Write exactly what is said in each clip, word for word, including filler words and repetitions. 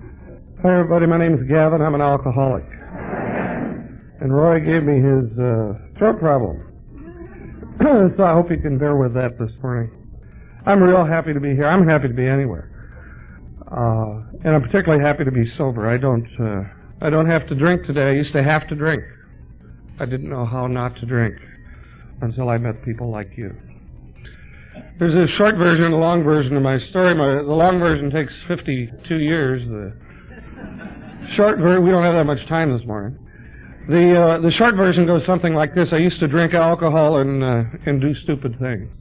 Hi, everybody. My name is Gavin. I'm an alcoholic. And Roy gave me his uh, throat problem. So I hope you can bear with that this morning. I'm real happy to be here. I'm happy to be anywhere. Uh, and I'm particularly happy to be sober. I don't, uh, I don't have to drink today. I used to have to drink. I didn't know how not to drink until I met people like you. There's a short version and a long version of my story. My, the long version takes fifty-two years. The short version, we don't have that much time this morning. The uh, the short version goes something like this. I used to drink alcohol and uh, and do stupid things.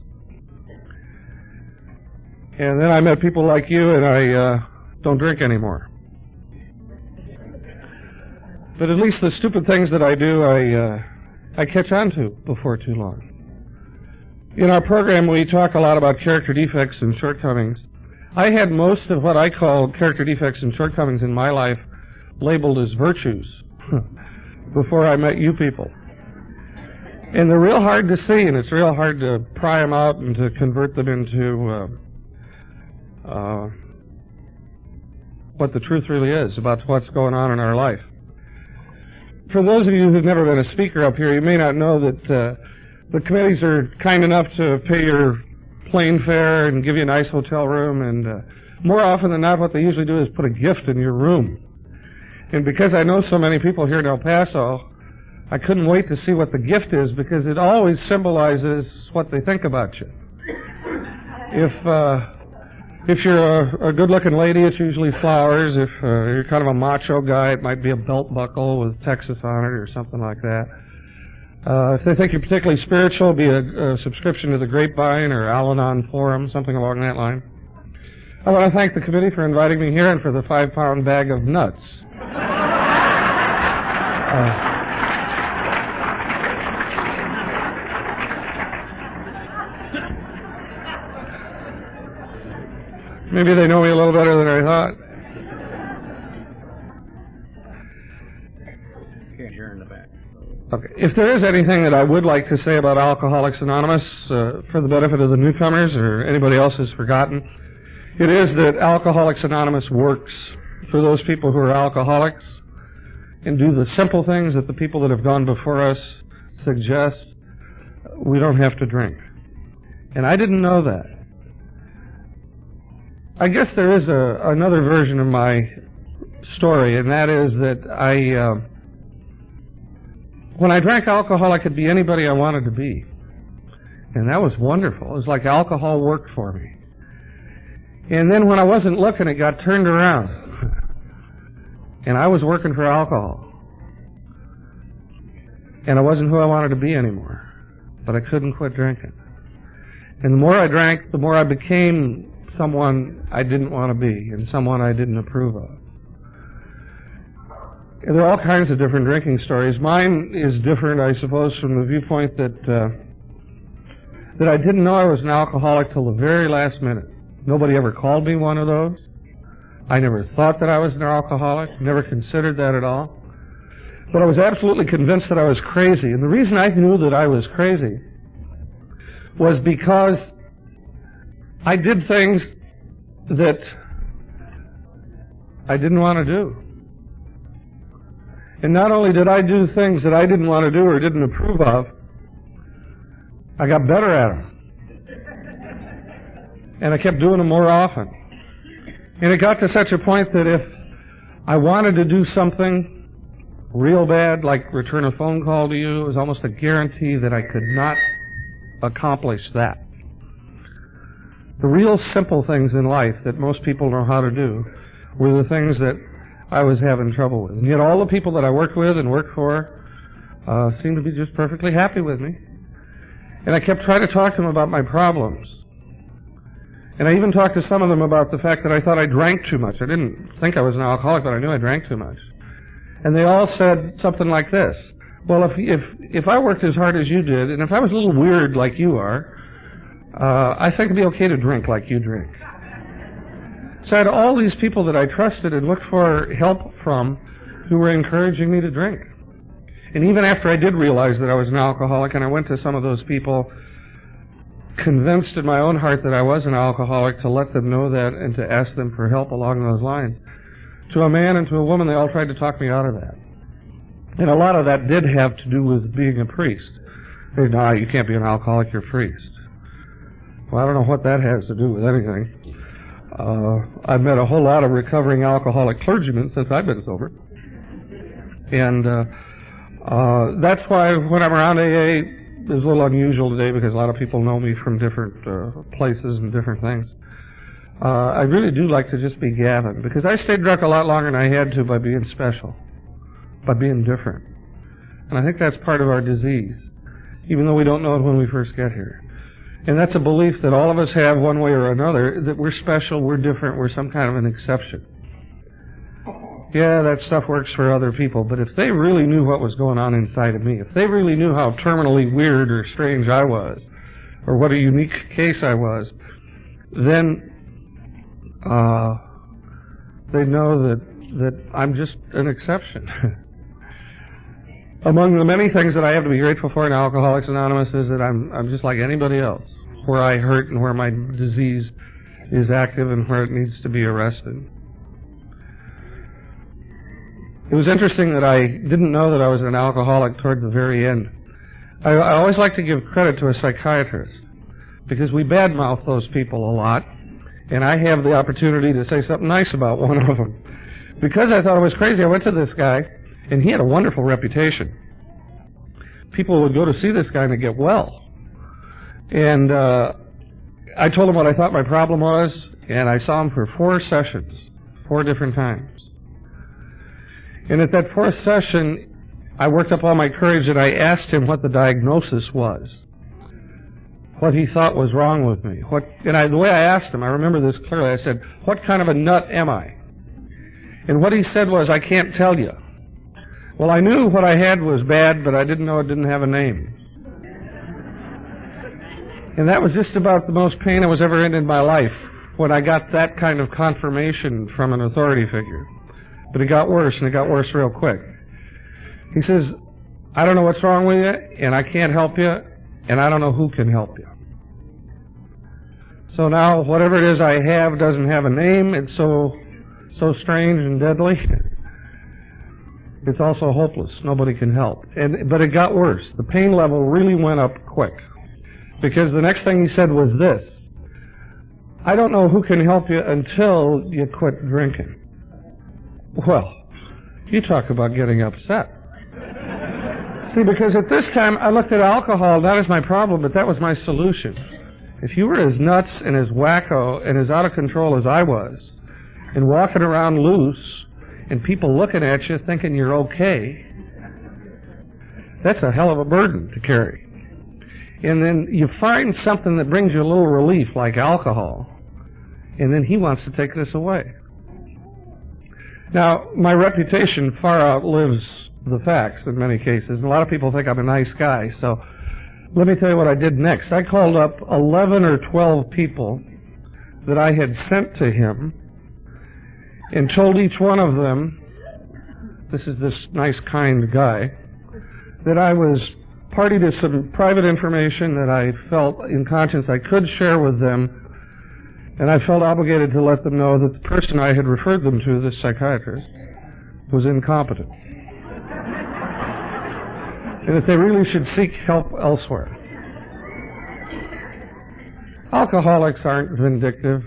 And then I met people like you, and I uh, don't drink anymore. But at least the stupid things that I do, I uh, I catch on to before too long. In our program, we talk a lot about character defects and shortcomings. I had most of what I call character defects and shortcomings in my life labeled as virtues before I met you people. And they're real hard to see, and it's real hard to pry them out and to convert them into uh, uh, what the truth really is about what's going on in our life. For those of you who've never been a speaker up here, you may not know that uh, the committees are kind enough to pay your plane fare and give you a nice hotel room, and uh, more often than not, what they usually do is put a gift in your room. And because I know so many people here in El Paso, I couldn't wait to see what the gift is, because it always symbolizes what they think about you. If uh, if you're a, a good-looking lady, it's usually flowers. If uh, you're kind of a macho guy, it might be a belt buckle with Texas on it or something like that. Uh, if they think you're particularly spiritual, it'll be a, a subscription to the Grapevine or Al-Anon Forum, something along that line. I want to thank the committee for inviting me here and for the five-pound bag of nuts. Uh, maybe they know me a little better than I thought. Can't hear in the back. Okay. If there is anything that I would like to say about Alcoholics Anonymous, uh, for the benefit of the newcomers or anybody else who's forgotten, it is that Alcoholics Anonymous works for those people who are alcoholics and do the simple things that the people that have gone before us suggest. We don't have to drink. And I didn't know that. I guess there is a, another version of my story, and that is that I... Uh, When I drank alcohol, I could be anybody I wanted to be. And that was wonderful. It was like alcohol worked for me. And then when I wasn't looking, it got turned around. And I was working for alcohol. And I wasn't who I wanted to be anymore. But I couldn't quit drinking. And the more I drank, the more I became someone I didn't want to be and someone I didn't approve of. There are all kinds of different drinking stories. Mine is different, I suppose, from the viewpoint that uh, that I didn't know I was an alcoholic till the very last minute. Nobody ever called me one of those. I never thought that I was an alcoholic, never considered that at all. But I was absolutely convinced that I was crazy. And the reason I knew that I was crazy was because I did things that I didn't want to do. And not only did I do things that I didn't want to do or didn't approve of, I got better at them. And I kept doing them more often. And it got to such a point that if I wanted to do something real bad, like return a phone call to you, it was almost a guarantee that I could not accomplish that. The real simple things in life that most people know how to do were the things that I was having trouble with. And yet all the people that I worked with and worked for uh, seemed to be just perfectly happy with me. And I kept trying to talk to them about my problems. And I even talked to some of them about the fact that I thought I drank too much. I didn't think I was an alcoholic, but I knew I drank too much. And they all said something like this: well, if if if I worked as hard as you did, and if I was a little weird like you are, uh, I think it'd be okay to drink like you drink. So I had all these people that I trusted and looked for help from who were encouraging me to drink. And even after I did realize that I was an alcoholic, and I went to some of those people convinced in my own heart that I was an alcoholic, to let them know that and to ask them for help along those lines, to a man and to a woman, they all tried to talk me out of that. And a lot of that did have to do with being a priest. They said, no, you can't be an alcoholic, you're a priest. Well, I don't know what that has to do with anything. Uh, I've met a whole lot of recovering alcoholic clergymen since I've been sober. And uh, uh, that's why when I'm around A A, it's a little unusual today because a lot of people know me from different uh, places and different things. Uh, I really do like to just be Gavin, because I stayed drunk a lot longer than I had to by being special, by being different. And I think that's part of our disease, even though we don't know it when we first get here. And that's a belief that all of us have one way or another, that we're special, we're different, we're some kind of an exception. Yeah, that stuff works for other people, but if they really knew what was going on inside of me, if they really knew how terminally weird or strange I was, or what a unique case I was, then uh, they'd know that, that I'm just an exception. Among the many things that I have to be grateful for in Alcoholics Anonymous is that I'm, I'm just like anybody else, where I hurt and where my disease is active and where it needs to be arrested. It was interesting that I didn't know that I was an alcoholic toward the very end. I, I always like to give credit to a psychiatrist, because we badmouth those people a lot, and I have the opportunity to say something nice about one of them. Because I thought it was crazy, I went to this guy, and he had a wonderful reputation. People would go to see this guy and get well. And uh, I told him what I thought my problem was, and I saw him for four sessions, four different times. And at that fourth session, I worked up all my courage and I asked him what the diagnosis was, what he thought was wrong with me. What, and I, the way I asked him, I remember this clearly, I said, what kind of a nut am I? And what he said was, I can't tell you. Well, I knew what I had was bad, but I didn't know it didn't have a name. And that was just about the most pain I was ever in in my life, when I got that kind of confirmation from an authority figure. But it got worse, and it got worse real quick. He says, I don't know what's wrong with you, and I can't help you, and I don't know who can help you. So now, whatever it is I have doesn't have a name. It's so, so strange and deadly. It's also hopeless. Nobody can help. And, but it got worse. The pain level really went up quick. Because the next thing he said was this: I don't know who can help you until you quit drinking. Well, you talk about getting upset. See, because at this time, I looked at alcohol not as my problem, but that was my solution. If you were as nuts and as wacko and as out of control as I was, and walking around loose, and people looking at you thinking you're okay, that's a hell of a burden to carry. And then you find something that brings you a little relief, like alcohol, and then he wants to take this away. Now, my reputation far outlives the facts in many cases, and a lot of people think I'm a nice guy, so let me tell you what I did next. I called up eleven or twelve people that I had sent to him and told each one of them, this is this nice, kind guy, that I was party to some private information that I felt in conscience I could share with them, and I felt obligated to let them know that the person I had referred them to, this psychiatrist, was incompetent. And that they really should seek help elsewhere. Alcoholics aren't vindictive.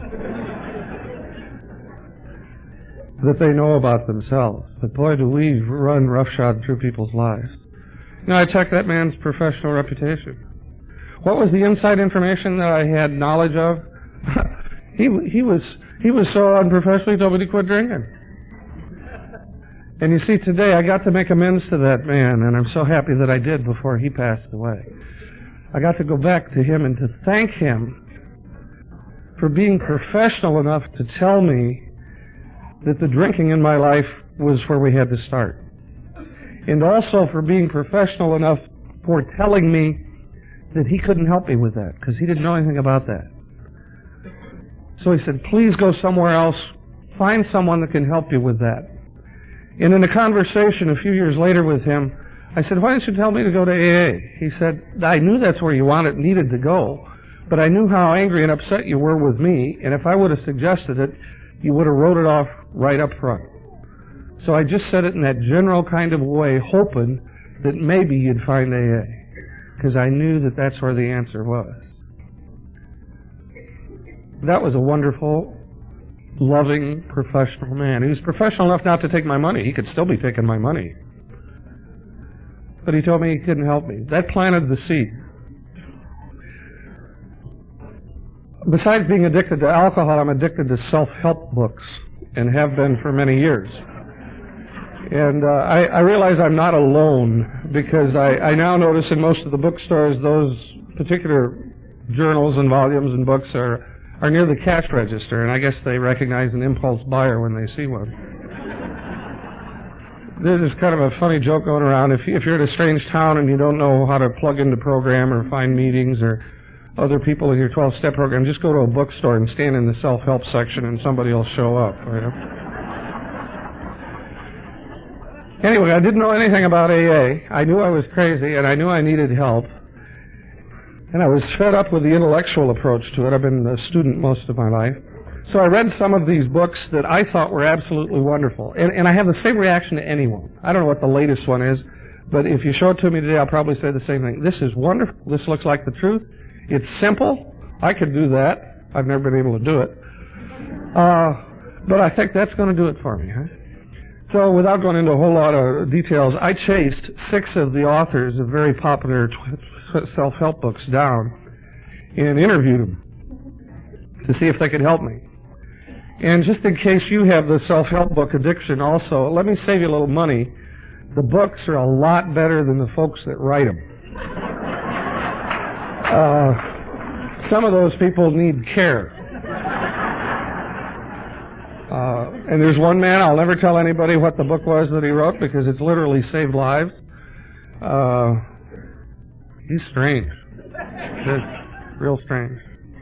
That they know about themselves. But boy, do we run roughshod through people's lives. You know, I checked that man's professional reputation. What was the inside information that I had knowledge of? he he was he was so unprofessional he told me to quit drinking. And you see, today I got to make amends to that man, and I'm so happy that I did before he passed away. I got to go back to him and to thank him for being professional enough to tell me that the drinking in my life was where we had to start. And also for being professional enough for telling me that he couldn't help me with that, because he didn't know anything about that. So he said, please go somewhere else, find someone that can help you with that. And in a conversation a few years later with him, I said, why didn't you tell me to go to A A? He said, I knew that's where you wanted, needed to go, but I knew how angry and upset you were with me, and if I would have suggested it, you would have wrote it off right up front. So I just said it in that general kind of way, hoping that maybe you'd find A A, because I knew that that's where the answer was. That was a wonderful, loving, professional man. He was professional enough not to take my money. He could still be taking my money. But he told me he couldn't help me. That planted the seed. Besides being addicted to alcohol, I'm addicted to self-help books, and have been for many years. And uh, I, I realize I'm not alone, because I, I now notice in most of the bookstores those particular journals and volumes and books are, are near the cash register, and I guess they recognize an impulse buyer when they see one. There's kind of a funny joke going around. If, if you're in a strange town and you don't know how to plug into program or find meetings or other people in your twelve-step program, just go to a bookstore and stand in the self-help section and somebody will show up. Right? Anyway, I didn't know anything about A A. I knew I was crazy, and I knew I needed help. And I was fed up with the intellectual approach to it. I've been a student most of my life. So I read some of these books that I thought were absolutely wonderful. And, and I have the same reaction to anyone. I don't know what the latest one is, but if you show it to me today, I'll probably say the same thing. This is wonderful. This looks like the truth. It's simple. I could do that. I've never been able to do it. Uh, but I think that's going to do it for me, huh? So without going into a whole lot of details, I chased six of the authors of very popular self-help books down and interviewed them to see if they could help me. And just in case you have the self-help book addiction also, let me save you a little money. The books are a lot better than the folks that write them. Uh, some of those people need care. Uh, and there's one man, I'll never tell anybody what the book was that he wrote because it's literally saved lives. Uh, he's strange. It's real strange.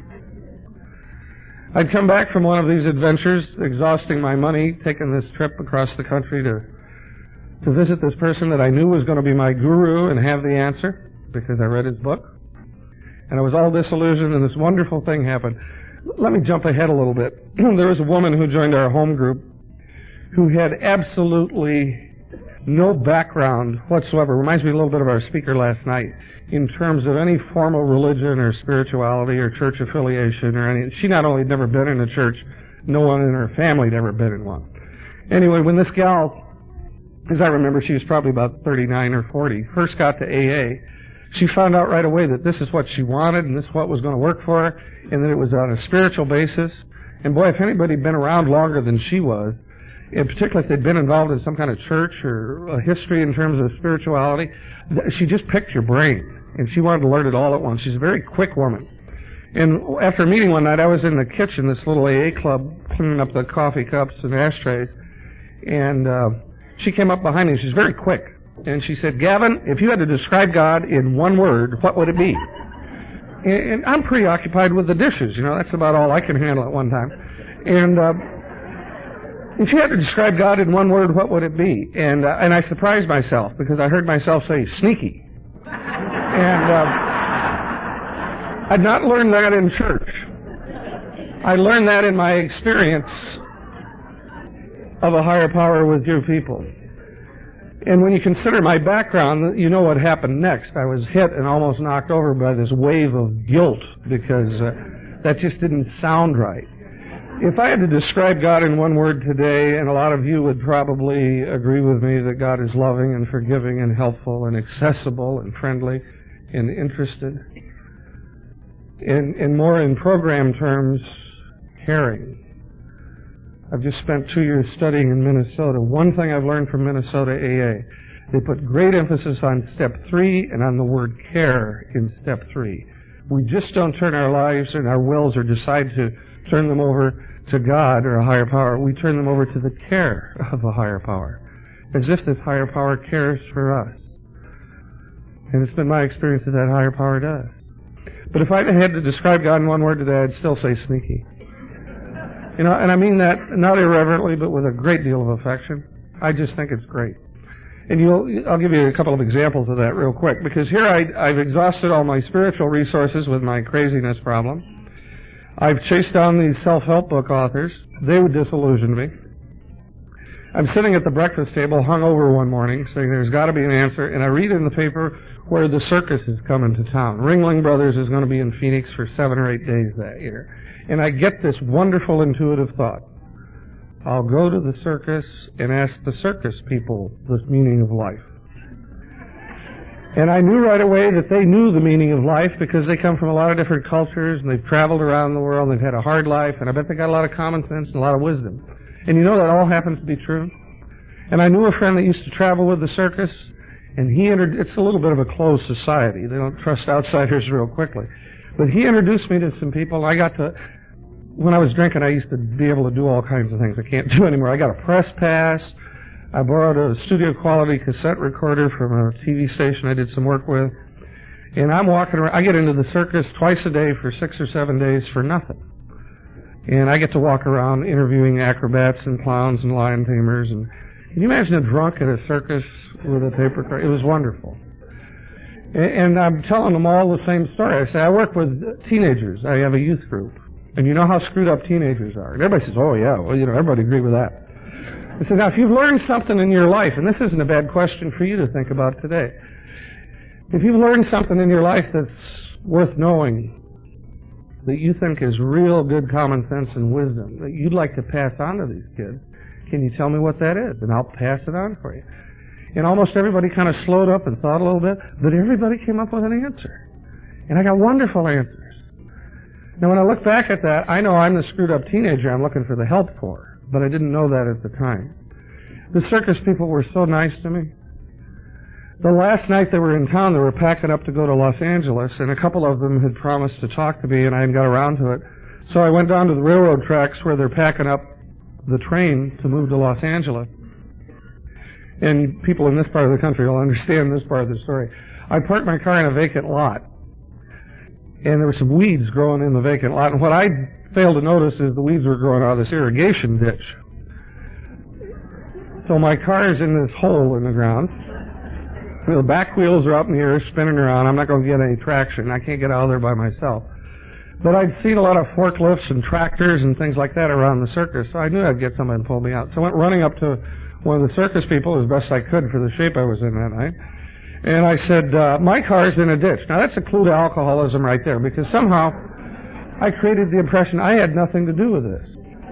I'd come back from one of these adventures, exhausting my money, taking this trip across the country to to visit this person that I knew was going to be my guru and have the answer because I read his book. And I was all disillusioned, and this wonderful thing happened. Let me jump ahead a little bit. There was a woman who joined our home group who had absolutely no background whatsoever. Reminds me a little bit of our speaker last night in terms of any formal religion or spirituality or church affiliation or any. She not only had never been in a church, no one in her family had ever been in one. Anyway, when this gal, as I remember, she was probably about thirty-nine or forty, first got to A A, she found out right away that this is what she wanted and this is what was going to work for her, and that it was on a spiritual basis. And boy, if anybody had been around longer than she was, and particularly if they'd been involved in some kind of church or a history in terms of spirituality, she just picked your brain. And she wanted to learn it all at once. She's a very quick woman. And after a meeting one night, I was in the kitchen, this little A A club, cleaning up the coffee cups and ashtrays. And uh, she came up behind me. She's very quick. And she said, "Gavin, if you had to describe God in one word, what would it be?" And, and I'm preoccupied with the dishes. You know, that's about all I can handle at one time. And uh, if you had to describe God in one word, what would it be? And uh, and I surprised myself because I heard myself say, "Sneaky." And uh, I'd not learned that in church. I learned that in my experience of a higher power with your people. And when you consider my background, you know what happened next. I was hit and almost knocked over by this wave of guilt because uh, that just didn't sound right. If I had to describe God in one word today, and a lot of you would probably agree with me that God is loving and forgiving and helpful and accessible and friendly and interested, and, and more in program terms, caring. I've just spent two years studying in Minnesota. One thing I've learned from Minnesota A A, they put great emphasis on step three and on the word care in step three. We just don't turn our lives and our wills or decide to turn them over to God or a higher power. We turn them over to the care of a higher power, as if this higher power cares for us. And it's been my experience that that higher power does. But if I had to describe God in one word today, I'd still say sneaky. You know, and I mean that not irreverently, but with a great deal of affection. I just think it's great. And you'll, I'll give you a couple of examples of that real quick, because here I, I've exhausted all my spiritual resources with my craziness problem. I've chased down these self-help book authors. They would disillusion me. I'm sitting at the breakfast table, hungover one morning, saying there's got to be an answer, and I read in the paper where the circus is coming to town. Ringling Brothers is going to be in Phoenix for seven or eight days that year. And I get this wonderful intuitive thought. I'll go to the circus and ask the circus people the meaning of life. And I knew right away that they knew the meaning of life because they come from a lot of different cultures and they've traveled around the world and they've had a hard life, and I bet they got a lot of common sense and a lot of wisdom. And you know that all happens to be true. And I knew a friend that used to travel with the circus, and he entered, it's a little bit of a closed society. They don't trust outsiders real quickly. But he introduced me to some people. I got to, when I was drinking, I used to be able to do all kinds of things I can't do anymore. I got a press pass. I borrowed a studio quality cassette recorder from a T V station I did some work with. And I'm walking around, I get into the circus twice a day for six or seven days for nothing. And I get to walk around interviewing acrobats and clowns and lion tamers. And can you imagine a drunk at a circus with a tape recorder? It was wonderful. And I'm telling them all the same story. I say, I work with teenagers. I have a youth group. And you know how screwed up teenagers are. And everybody says, oh yeah, well, you know, everybody agree with that. I said, now if you've learned something in your life, and this isn't a bad question for you to think about today, if you've learned something in your life that's worth knowing, that you think is real good common sense and wisdom, that you'd like to pass on to these kids, can you tell me what that is? And I'll pass it on for you. And almost everybody kind of slowed up and thought a little bit, but everybody came up with an answer. And I got wonderful answers. Now when I look back at that, I know I'm the screwed up teenager I'm looking for the help for, but I didn't know that at the time. The circus people were so nice to me. The last night they were in town, they were packing up to go to Los Angeles, and a couple of them had promised to talk to me, and I hadn't got around to it. So I went down to the railroad tracks where they're packing up the train to move to Los Angeles. And people in this part of the country will understand this part of the story. I parked my car in a vacant lot, and there were some weeds growing in the vacant lot, and what I failed to notice is the weeds were growing out of this irrigation ditch. So my car is in this hole in the ground. The back wheels are up in the air, spinning around. I'm not going to get any traction. I can't get out of there by myself. But I'd seen a lot of forklifts and tractors and things like that around the circus, so I knew I'd get somebody to pull me out. So I went running up to one of the circus people as best I could for the shape I was in that night. And I said, uh, my car's in a ditch. Now that's a clue to alcoholism right there, because somehow I created the impression I had nothing to do with this.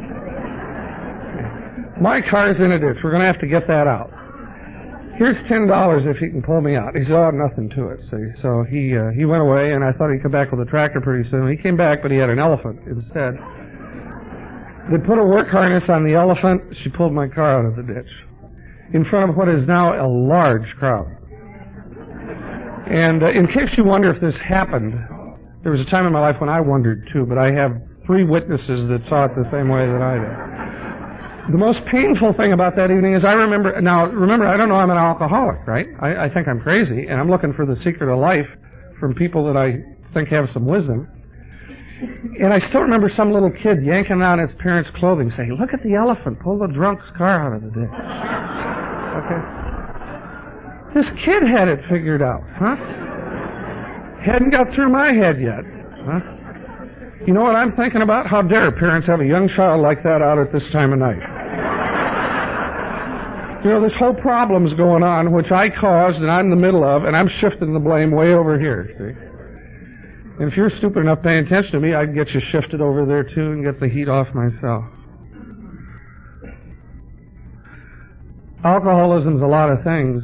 My car's in a ditch. We're going to have to get that out. Here's ten dollars if you can pull me out. He said, oh, nothing to it. See? So he uh, he went away, and I thought he'd come back with a tractor pretty soon. He came back, but he had an elephant instead. They put a work harness on the elephant. She pulled my car out of the ditch in front of what is now a large crowd. And uh, in case you wonder if this happened, there was a time in my life when I wondered too, but I have three witnesses that saw it the same way that I did. The most painful thing about that evening is I remember, now remember, I don't know I'm an alcoholic, right? I, I think I'm crazy, and I'm looking for the secret of life from people that I think have some wisdom. And I still remember some little kid yanking on his parents' clothing saying, look at the elephant, pull the drunk's car out of the ditch. Okay? This kid had it figured out, huh? Hadn't got through my head yet, huh? You know what I'm thinking about? How dare parents have a young child like that out at this time of night? You know, this whole problem's going on, which I caused and I'm in the middle of, and I'm shifting the blame way over here, see? And if you're stupid enough paying attention to me, I'd get you shifted over there too and get the heat off myself. Alcoholism's a lot of things.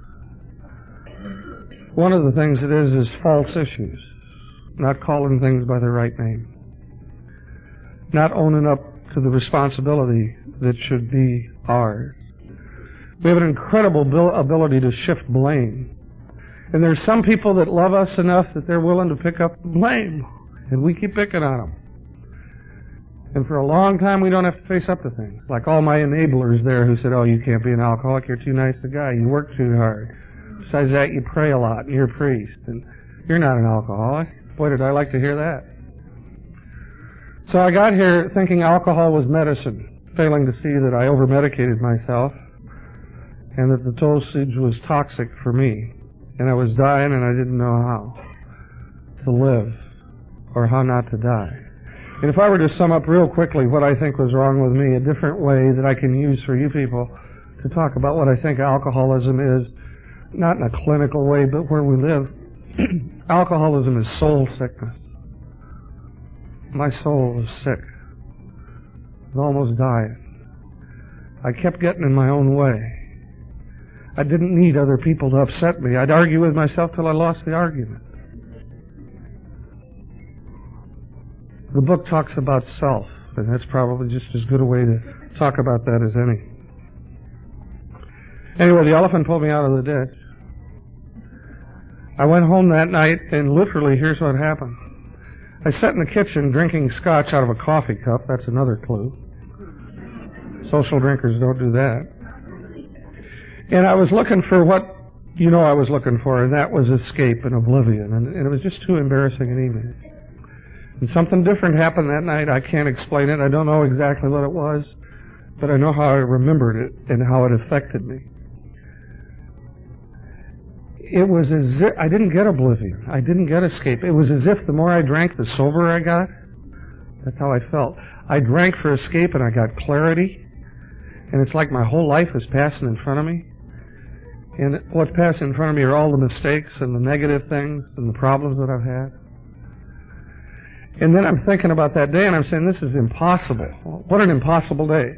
One of the things it is is false issues. Not calling things by their right name. Not owning up to the responsibility that should be ours. We have an incredible ability to shift blame. And there's some people that love us enough that they're willing to pick up blame. And we keep picking on them. And for a long time we don't have to face up to things. Like all my enablers there who said, oh, you can't be an alcoholic, you're too nice a guy, you work too hard. Besides that, you pray a lot, and you're a priest, and you're not an alcoholic. Boy, did I like to hear that. So I got here thinking alcohol was medicine, failing to see that I over-medicated myself and that the dosage was toxic for me. And I was dying and I didn't know how to live or how not to die. And if I were to sum up real quickly what I think was wrong with me, a different way that I can use for you people to talk about what I think alcoholism is, not in a clinical way, but where we live. Alcoholism is soul sickness. My soul was sick. I was almost dying. I kept getting in my own way. I didn't need other people to upset me. I'd argue with myself till I lost the argument. The book talks about self, and that's probably just as good a way to talk about that as any. Anyway, the elephant pulled me out of the ditch. I went home that night, and literally, here's what happened. I sat in the kitchen drinking scotch out of a coffee cup. That's another clue. Social drinkers don't do that. And I was looking for what you know I was looking for, and that was escape and oblivion. And, and it was just too embarrassing an evening. And something different happened that night. I can't explain it. I don't know exactly what it was, but I know how I remembered it and how it affected me. It was as if I didn't get oblivion. I didn't get escape. It was as if the more I drank, the soberer I got. That's how I felt. I drank for escape and I got clarity. And it's like my whole life is passing in front of me. And what's passing in front of me are all the mistakes and the negative things and the problems that I've had. And then I'm thinking about that day and I'm saying, this is impossible. What an impossible day.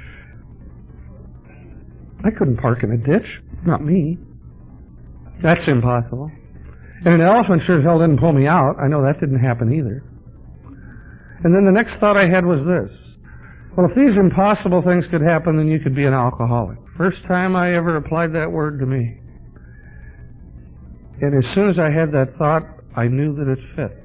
I couldn't park in a ditch. Not me. That's impossible. And an elephant sure as hell didn't pull me out. I know that didn't happen either. And then the next thought I had was this. Well, if these impossible things could happen, then you could be an alcoholic. First time I ever applied that word to me. And as soon as I had that thought, I knew that it fit.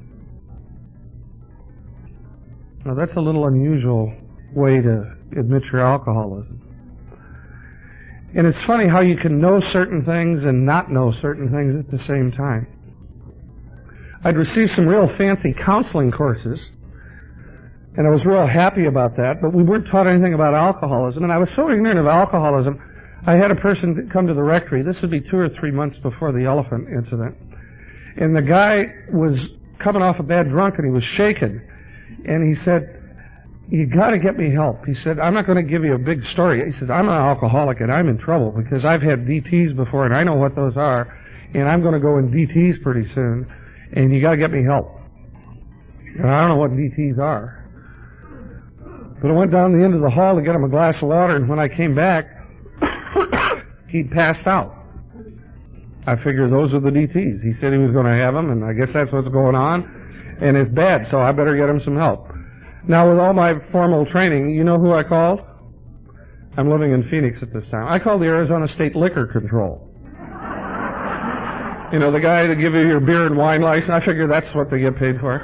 Now that's a little unusual way to admit your alcoholism. And it's funny how you can know certain things and not know certain things at the same time. I'd received some real fancy counseling courses, and I was real happy about that, but we weren't taught anything about alcoholism, and I was so ignorant of alcoholism, I had a person come to the rectory. This would be two or three months before the elephant incident. And the guy was coming off a bad drunk, and he was shaken. And he said, you got to get me help. He said, I'm not going to give you a big story. He said, I'm an alcoholic and I'm in trouble because I've had D Ts before and I know what those are, and I'm going to go in D Ts pretty soon, and you got to get me help. And I don't know what D Ts are. But I went down the end of the hall to get him a glass of water, and when I came back, he'd passed out. I figured those are the D Ts. He said he was going to have them, and I guess that's what's going on, and it's bad, so I better get him some help. Now, with all my formal training, you know who I called? I'm living in Phoenix at this time. I called the Arizona State Liquor Control. You know, the guy that give you your beer and wine license. I figure that's what they get paid for.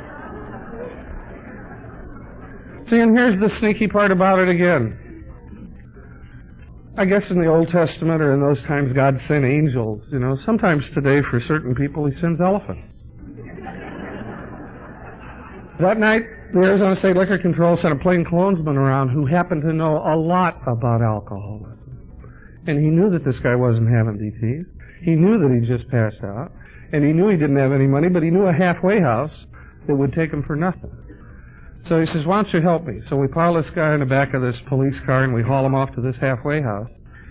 See, and here's the sneaky part about it again. I guess in the Old Testament or in those times, God sent angels. You know, sometimes today for certain people, He sends elephants. That night, the Arizona State Liquor Control sent a plainclothesman around who happened to know a lot about alcoholism. And he knew that this guy wasn't having D Ts. He knew that he just passed out. And he knew he didn't have any money, but he knew a halfway house that would take him for nothing. So he says, why don't you help me? So we pile this guy in the back of this police car and we haul him off to this halfway house.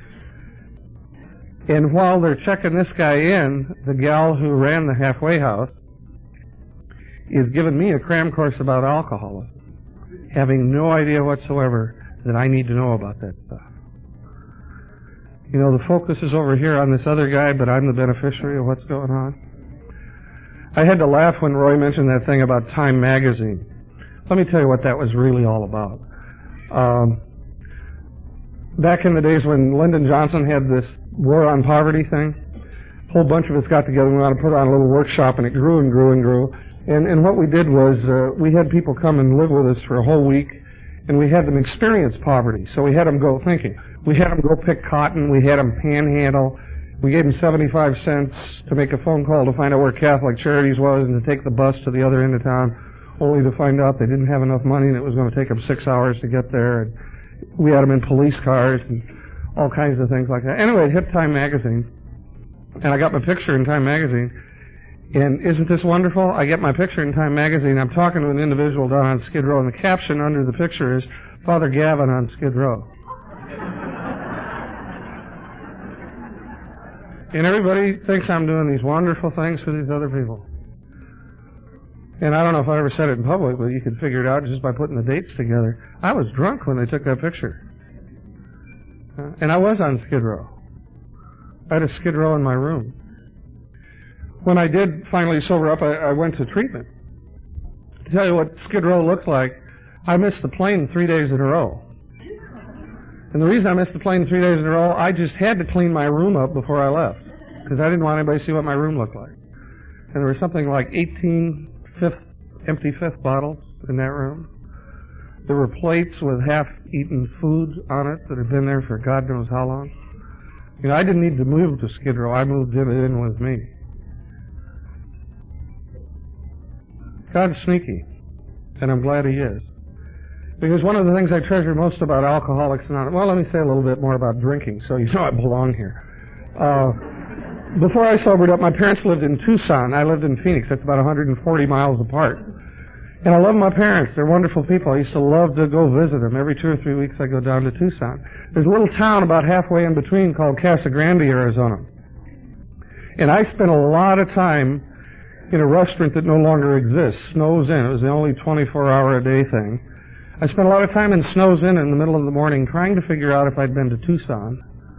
And while they're checking this guy in, the gal who ran the halfway house is giving me a cram course about alcoholism, having no idea whatsoever that I need to know about that stuff. You know, the focus is over here on this other guy, but I'm the beneficiary of what's going on. I had to laugh when Roy mentioned that thing about Time magazine. Let me tell you what that was really all about. Um, back in the days when Lyndon Johnson had this War on Poverty thing, a whole bunch of us got together and we wanted to put on a little workshop, and it grew and grew and grew. And, and what we did was uh, we had people come and live with us for a whole week, and we had them experience poverty. So we had them go thinking. We had them go pick cotton. We had them panhandle. We gave them seventy-five cents to make a phone call to find out where Catholic Charities was and to take the bus to the other end of town, only to find out they didn't have enough money and it was going to take them six hours to get there. And we had them in police cars and all kinds of things like that. Anyway, it hit Time magazine, and I got my picture in Time magazine. And isn't this wonderful? I get my picture in Time magazine. I'm talking to an individual down on Skid Row, and the caption under the picture is Father Gavin on Skid Row. And everybody thinks I'm doing these wonderful things for these other people. And I don't know if I ever said it in public, but you could figure it out just by putting the dates together. I was drunk when they took that picture. Uh, and I was on Skid Row. I had a Skid Row in my room. When I did finally sober up, I, I went to treatment. To tell you what Skid Row looked like, I missed the plane three days in a row. And the reason I missed the plane three days in a row, I just had to clean my room up before I left. Because I didn't want anybody to see what my room looked like. And there was something like eighteen fifth, empty fifth bottles in that room. There were plates with half-eaten food on it that had been there for God knows how long. You know, I didn't need to move to Skid Row. I moved it in with me. God's sneaky, and I'm glad He is. Because one of the things I treasure most about Alcoholics Anonymous, well, let me say a little bit more about drinking, so you know I belong here. Uh, before I sobered up, my parents lived in Tucson. I lived in Phoenix. That's about one hundred forty miles apart. And I love my parents. They're wonderful people. I used to love to go visit them. Every two or three weeks I go down to Tucson. There's a little town about halfway in between called Casa Grande, Arizona. And I spent a lot of time in a restaurant that no longer exists, Snow's Inn. It was the only twenty-four hour a day thing. I spent a lot of time in Snow's Inn in the middle of the morning trying to figure out if I'd been to Tucson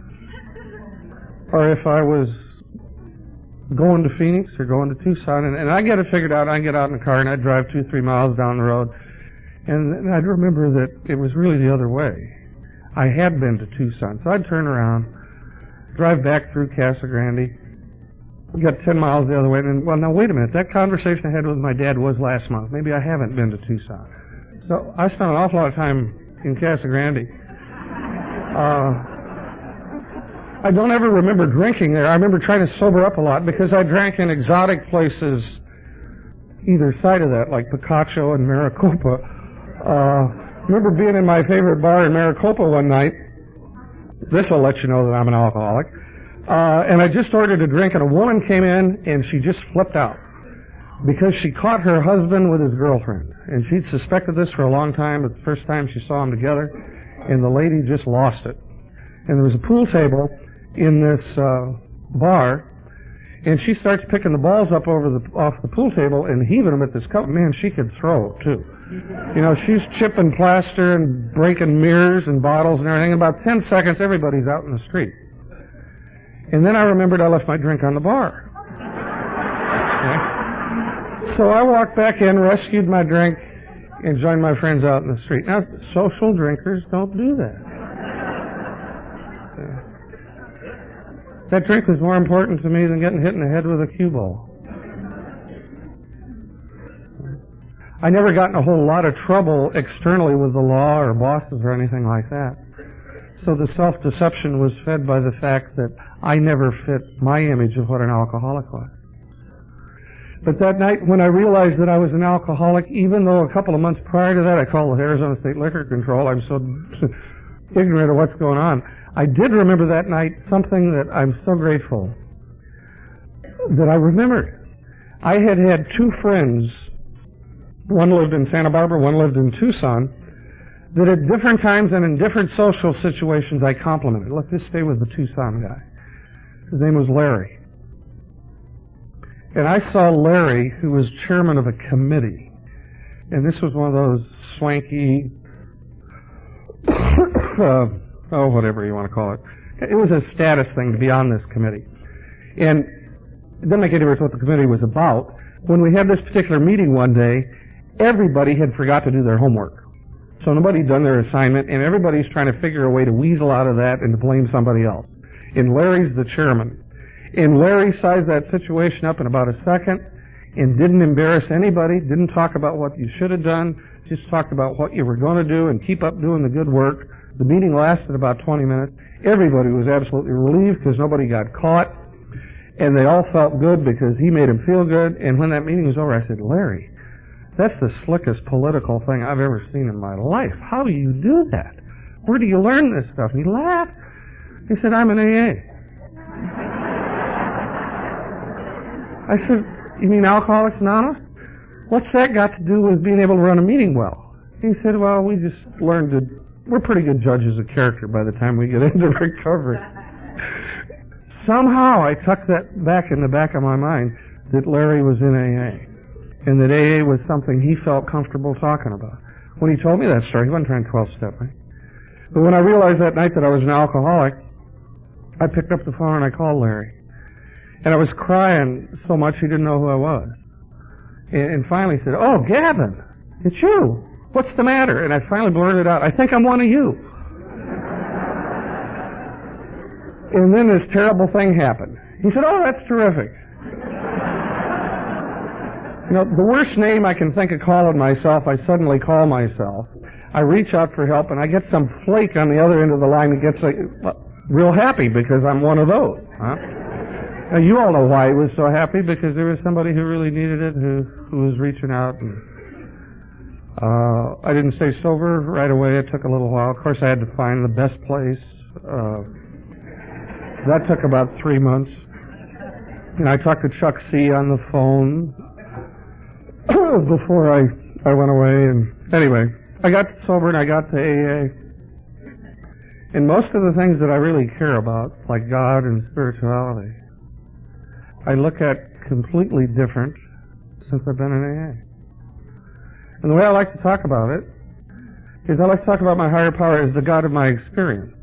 or if I was going to Phoenix or going to Tucson. And, and I get it figured out. I get out in the car and I'd drive two, three miles down the road. And I'd remember that it was really the other way. I had been to Tucson. So I'd turn around, drive back through Casa Grande, got ten miles the other way, and then, well, now wait a minute. That conversation I had with my dad was last month. Maybe I haven't been to Tucson. So I spent an awful lot of time in Casa Grande. Uh, I don't ever remember drinking there. I remember trying to sober up a lot because I drank in exotic places either side of that, like Picacho and Maricopa. Uh, I remember being in my favorite bar in Maricopa one night. This will let you know that I'm an alcoholic. Uh, and I just ordered a drink, and a woman came in, and she just flipped out because she caught her husband with his girlfriend. And she'd suspected this for a long time, but the first time she saw them together, and the lady just lost it. And there was a pool table in this uh, bar, and she starts picking the balls up over the off the pool table and heaving them at this couple. Man, she could throw, too. You know, she's chipping plaster and breaking mirrors and bottles and everything. In about ten seconds, everybody's out in the street. And then I remembered I left my drink on the bar. Okay. So I walked back in, rescued my drink, and joined my friends out in the street. Now, social drinkers don't do that. Yeah. That drink was more important to me than getting hit in the head with a cue ball. I never got in a whole lot of trouble externally with the law or bosses or anything like that. So the self-deception was fed by the fact that I never fit my image of what an alcoholic was. But that night when I realized that I was an alcoholic, even though a couple of months prior to that I called the Arizona State Liquor Control, I'm so ignorant of what's going on, I did remember that night something that I'm so grateful that I remembered. I had had two friends, one lived in Santa Barbara, one lived in Tucson, that at different times and in different social situations I complimented. Let's just stay with the Tucson guy. His name was Larry. And I saw Larry, who was chairman of a committee. And this was one of those swanky, uh, oh, whatever you want to call it. It was a status thing to be on this committee. And it didn't make any difference what the committee was about. When we had this particular meeting one day, everybody had forgot to do their homework. So nobody had done their assignment, and everybody's trying to figure a way to weasel out of that and to blame somebody else. And Larry's the chairman. And Larry sized that situation up in about a second and didn't embarrass anybody, didn't talk about what you should have done, just talked about what you were going to do and keep up doing the good work. The meeting lasted about twenty minutes. Everybody was absolutely relieved because nobody got caught, and they all felt good because he made them feel good. And when that meeting was over, I said, Larry, that's the slickest political thing I've ever seen in my life. How do you do that? Where do you learn this stuff? And he laughed. He said, I'm an A A. I said, you mean Alcoholics Anonymous? What's that got to do with being able to run a meeting well? He said, well, we just learned to, we're pretty good judges of character by the time we get into recovery. somehow I tucked that back in the back of my mind that Larry was in A A, and that A A was something he felt comfortable talking about. When he told me that story, he wasn't trying to twelve-step me. But when I realized that night that I was an alcoholic, I picked up the phone and I called Larry. And I was crying so much he didn't know who I was. And finally he said, "Oh, Gavin, it's you. What's the matter?" And I finally blurted out, "I think I'm one of you." And then this terrible thing happened. He said, "Oh, that's terrific." You know, the worst name I can think of calling myself, I suddenly call myself. I reach out for help, and I get some flake on the other end of the line that gets like, real happy because I'm one of those. Huh? Now, you all know why he was so happy, because there was somebody who really needed it, who, who was reaching out. And uh, I didn't stay sober right away. It took a little while. Of course, I had to find the best place. Uh, that took about three months. And I talked to Chuck C. on the phone before I, I went away. And anyway, I got sober and I got to A A. And most of the things that I really care about, like God and spirituality, I look at completely different since I've been in A A. And the way I like to talk about it is I like to talk about my higher power as the God of my experience.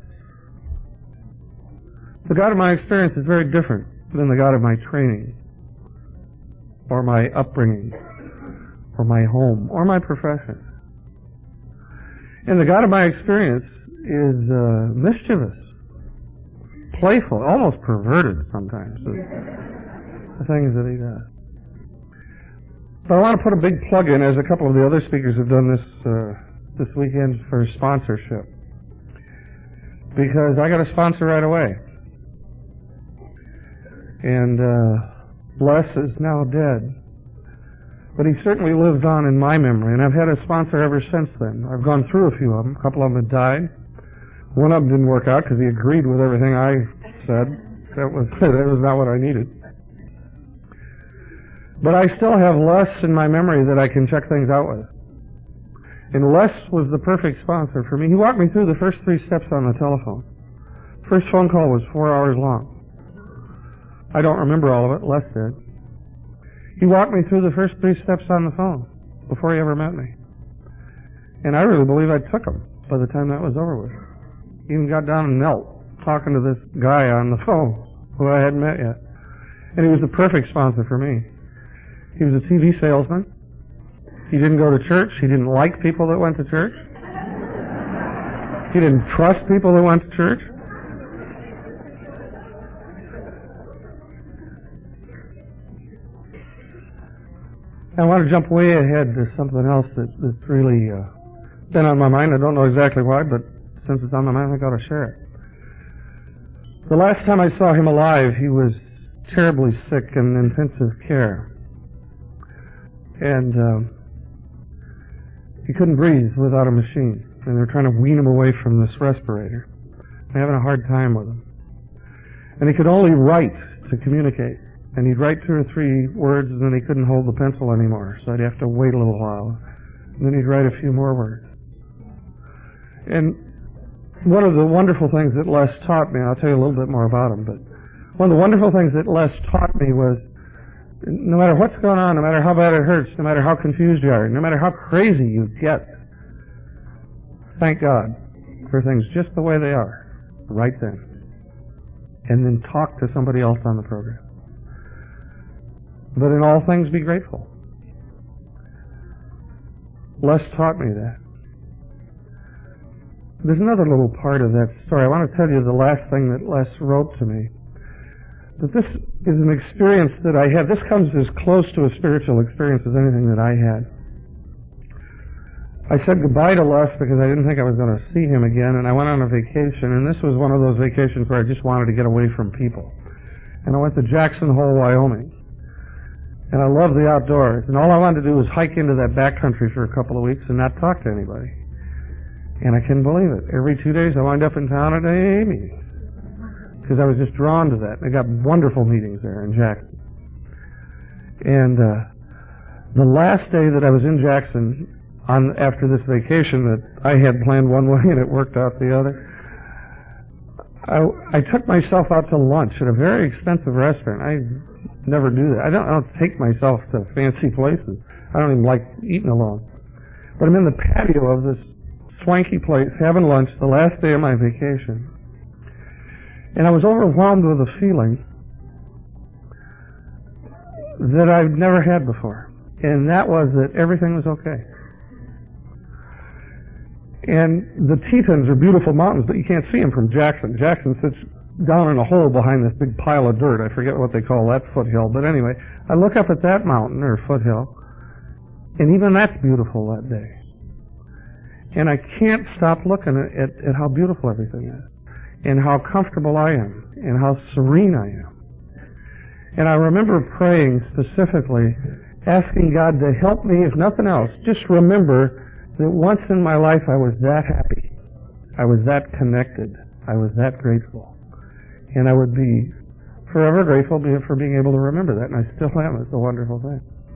The God of my experience is very different than the God of my training, or my upbringing, or my home, or my profession. And the God of my experience is uh, mischievous, playful, almost perverted sometimes, the, the things that he does. But I want to put a big plug in, as a couple of the other speakers have done this uh, this weekend, for sponsorship. Because I got a sponsor right away. And uh, Les is now dead. But he certainly lives on in my memory, and I've had a sponsor ever since then. I've gone through a few of them. A couple of them had died. One of them didn't work out because he agreed with everything I said. That was that was not what I needed. But I still have Les in my memory that I can check things out with. And Les was the perfect sponsor for me. He walked me through the first three steps on the telephone. First phone call was four hours long. I don't remember all of it. Les did. He walked me through the first three steps on the phone before he ever met me. And I really believe I took them by the time that was over with. He even got down and knelt talking to this guy on the phone who I hadn't met yet. And he was the perfect sponsor for me. He was a T V salesman. He didn't go to church. He didn't like people that went to church. He didn't trust people that went to church. I want to jump way ahead to something else that, that's really uh, been on my mind. I don't know exactly why, but since it's on my mind, I got to share it. The last time I saw him alive, he was terribly sick in intensive care. And um, he couldn't breathe without a machine. And they were trying to wean him away from this respirator. They're having a hard time with him. And he could only write to communicate. And he'd write two or three words, and then he couldn't hold the pencil anymore, so I'd have to wait a little while. And then he'd write a few more words. And one of the wonderful things that Les taught me, and I'll tell you a little bit more about him, but one of the wonderful things that Les taught me was, no matter what's going on, no matter how bad it hurts, no matter how confused you are, no matter how crazy you get, thank God for things just the way they are, right then. And then talk to somebody else on the program. But in all things be grateful. Les taught me that. There's another little part of that story. I want to tell you the last thing that Les wrote to me. That this is an experience that I had. This comes as close to a spiritual experience as anything that I had. I said goodbye to Les because I didn't think I was going to see him again, and I went on a vacation, and this was one of those vacations where I just wanted to get away from people. And I went to Jackson Hole, Wyoming. And I love the outdoors. And all I wanted to do was hike into that backcountry for a couple of weeks and not talk to anybody. And I couldn't believe it. Every two days I wound up in town at A A meetings. Because I was just drawn to that. I got wonderful meetings there in Jackson. And uh, the last day that I was in Jackson, on after this vacation that I had planned one way and it worked out the other, I, I took myself out to lunch at a very expensive restaurant. I never do that. I don't, I don't take myself to fancy places. I don't even like eating alone. But I'm in the patio of this swanky place having lunch the last day of my vacation. And I was overwhelmed with a feeling that I've never had before. And that was that everything was okay. And the Tetons are beautiful mountains, but you can't see them from Jackson. Jackson sits down in a hole behind this big pile of dirt. I forget what they call that foothill. But anyway, I look up at that mountain, or foothill, and even that's beautiful that day. And I can't stop looking at, at, at how beautiful everything is, and how comfortable I am, and how serene I am. And I remember praying specifically, asking God to help me, if nothing else, just remember that once in my life I was that happy, I was that connected, I was that grateful. And I would be forever grateful for being able to remember that, and I still am. It's a wonderful thing.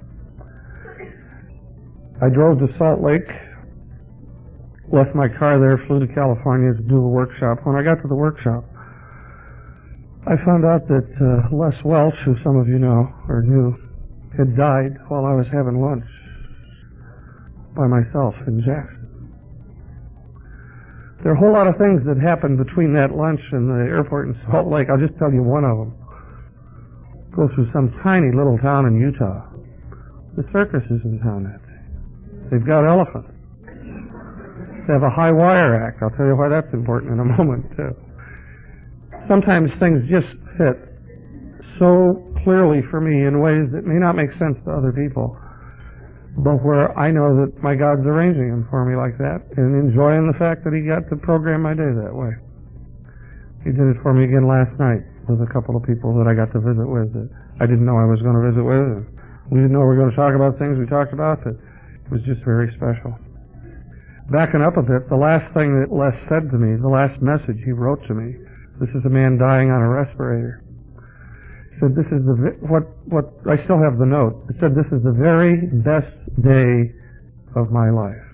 I drove to Salt Lake, left my car there, flew to California to do a workshop. When I got to the workshop, I found out that uh, Les Welch, who some of you know or knew, had died while I was having lunch by myself in Jackson. There are a whole lot of things that happened between that lunch and the airport in Salt Lake. I'll just tell you one of them. Go through some tiny little town in Utah. The circus is in town that day. They've got elephants. They have a high wire act. I'll tell you why that's important in a moment, too. Sometimes things just fit so clearly for me in ways that may not make sense to other people, but where I know that my God's arranging them for me like that and enjoying the fact that He got to program my day that way. He did it for me again last night with a couple of people that I got to visit with that I didn't know I was going to visit with. We didn't know we were going to talk about things we talked about. That it was just very special. Backing up a bit, the last thing that Les said to me, the last message he wrote to me, this is a man dying on a respirator. He said, this is the, what, what, I still have the note. It said, this is the very best day of my life.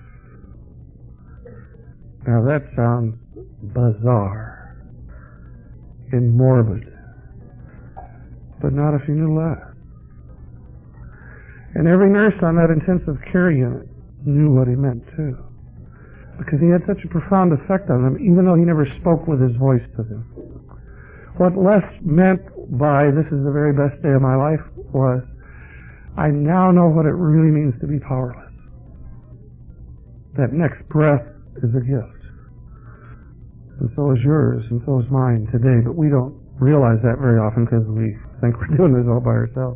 Now that sounds bizarre and morbid, but not if you knew Les. And every nurse on that intensive care unit knew what he meant too, because he had such a profound effect on them, even though he never spoke with his voice to them. What Les meant by this is the very best day of my life was, I now know what it really means to be powerless. That next breath is a gift. And so is yours, and so is mine today, but we don't realize that very often because we think we're doing this all by ourselves.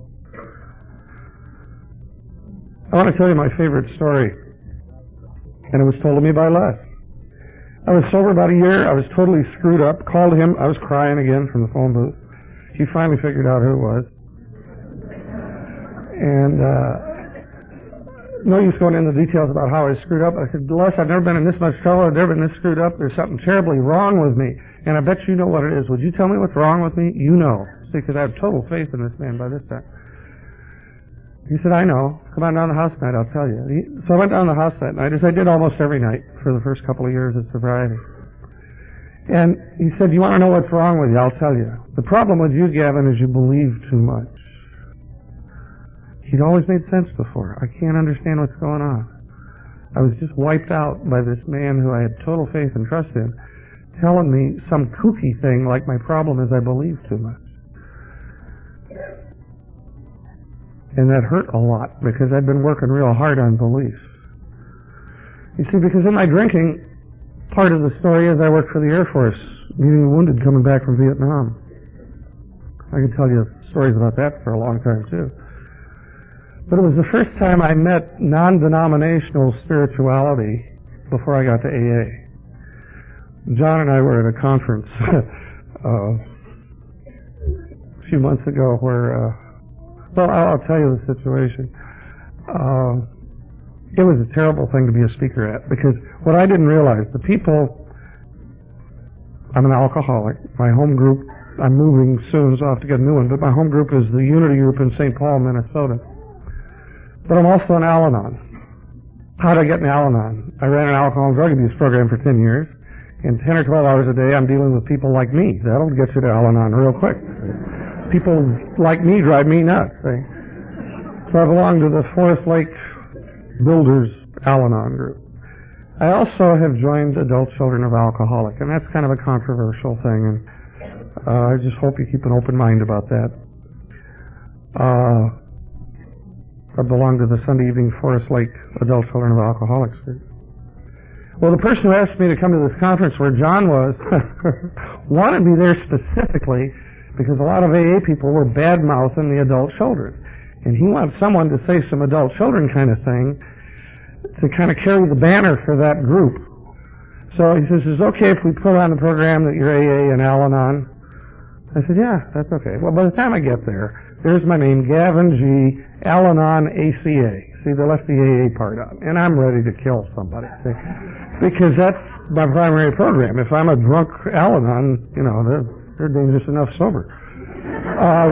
I want to tell you my favorite story, and it was told to me by Les. I was sober about a year. I was totally screwed up. Called him. I was crying again from the phone booth. He finally figured out who it was. And uh, no use going into details about how I was screwed up. I said, Les, I've never been in this much trouble. I've never been this screwed up. There's something terribly wrong with me. And I bet you know what it is. Would you tell me what's wrong with me? You know. See, because I have total faith in this man by this time. He said, I know. Come on down to the house tonight, I'll tell you. He, so I went down to the house that night, as I did almost every night for the first couple of years of sobriety. And he said, you want to know what's wrong with you? I'll tell you. The problem with you, Gavin, is you believe too much. He'd always made sense before. I can't understand what's going on. I was just wiped out by this man who I had total faith and trust in, telling me some kooky thing like my problem is I believe too much. And that hurt a lot because I'd been working real hard on belief. You see, because in my drinking, part of the story is I worked for the Air Force, meeting the wounded coming back from Vietnam. I could tell you stories about that for a long time too. But it was the first time I met non-denominational spirituality before I got to A A. John and I were at a conference uh, a few months ago where uh, Well, I'll tell you the situation. Uh, it was a terrible thing to be a speaker at, because what I didn't realize, the people, I'm an alcoholic. My home group, I'm moving soon, so I'll have to get a new one, but my home group is the Unity Group in Saint Paul, Minnesota. But I'm also an Al-Anon. How did I get in Al-Anon? I ran an alcohol and drug abuse program for ten years, In ten or twelve hours a day, I'm dealing with people like me. That'll get you to Al-Anon real quick. People like me drive me nuts. See? So I belong to the Forest Lake Builders Al-Anon group. I also have joined Adult Children of Alcoholics, and that's kind of a controversial thing, and uh, I just hope you keep an open mind about that. Uh, I belong to the Sunday Evening Forest Lake Adult Children of Alcoholics group. Well, the person who asked me to come to this conference where John was wanted me there specifically because a lot of A A people were bad-mouthing the adult children. And he wants someone to say some adult children kind of thing to kind of carry the banner for that group. So he says, is it okay if we put on the program that you're A A and Al-Anon? I said, yeah, that's okay. Well, by the time I get there, there's my name, Gavin G., Al-Anon A C A. See, they left the A A part out. And I'm ready to kill somebody. See? Because that's my primary program. If I'm a drunk Al-Anon, you know, they're, they're dangerous enough sober. Uh,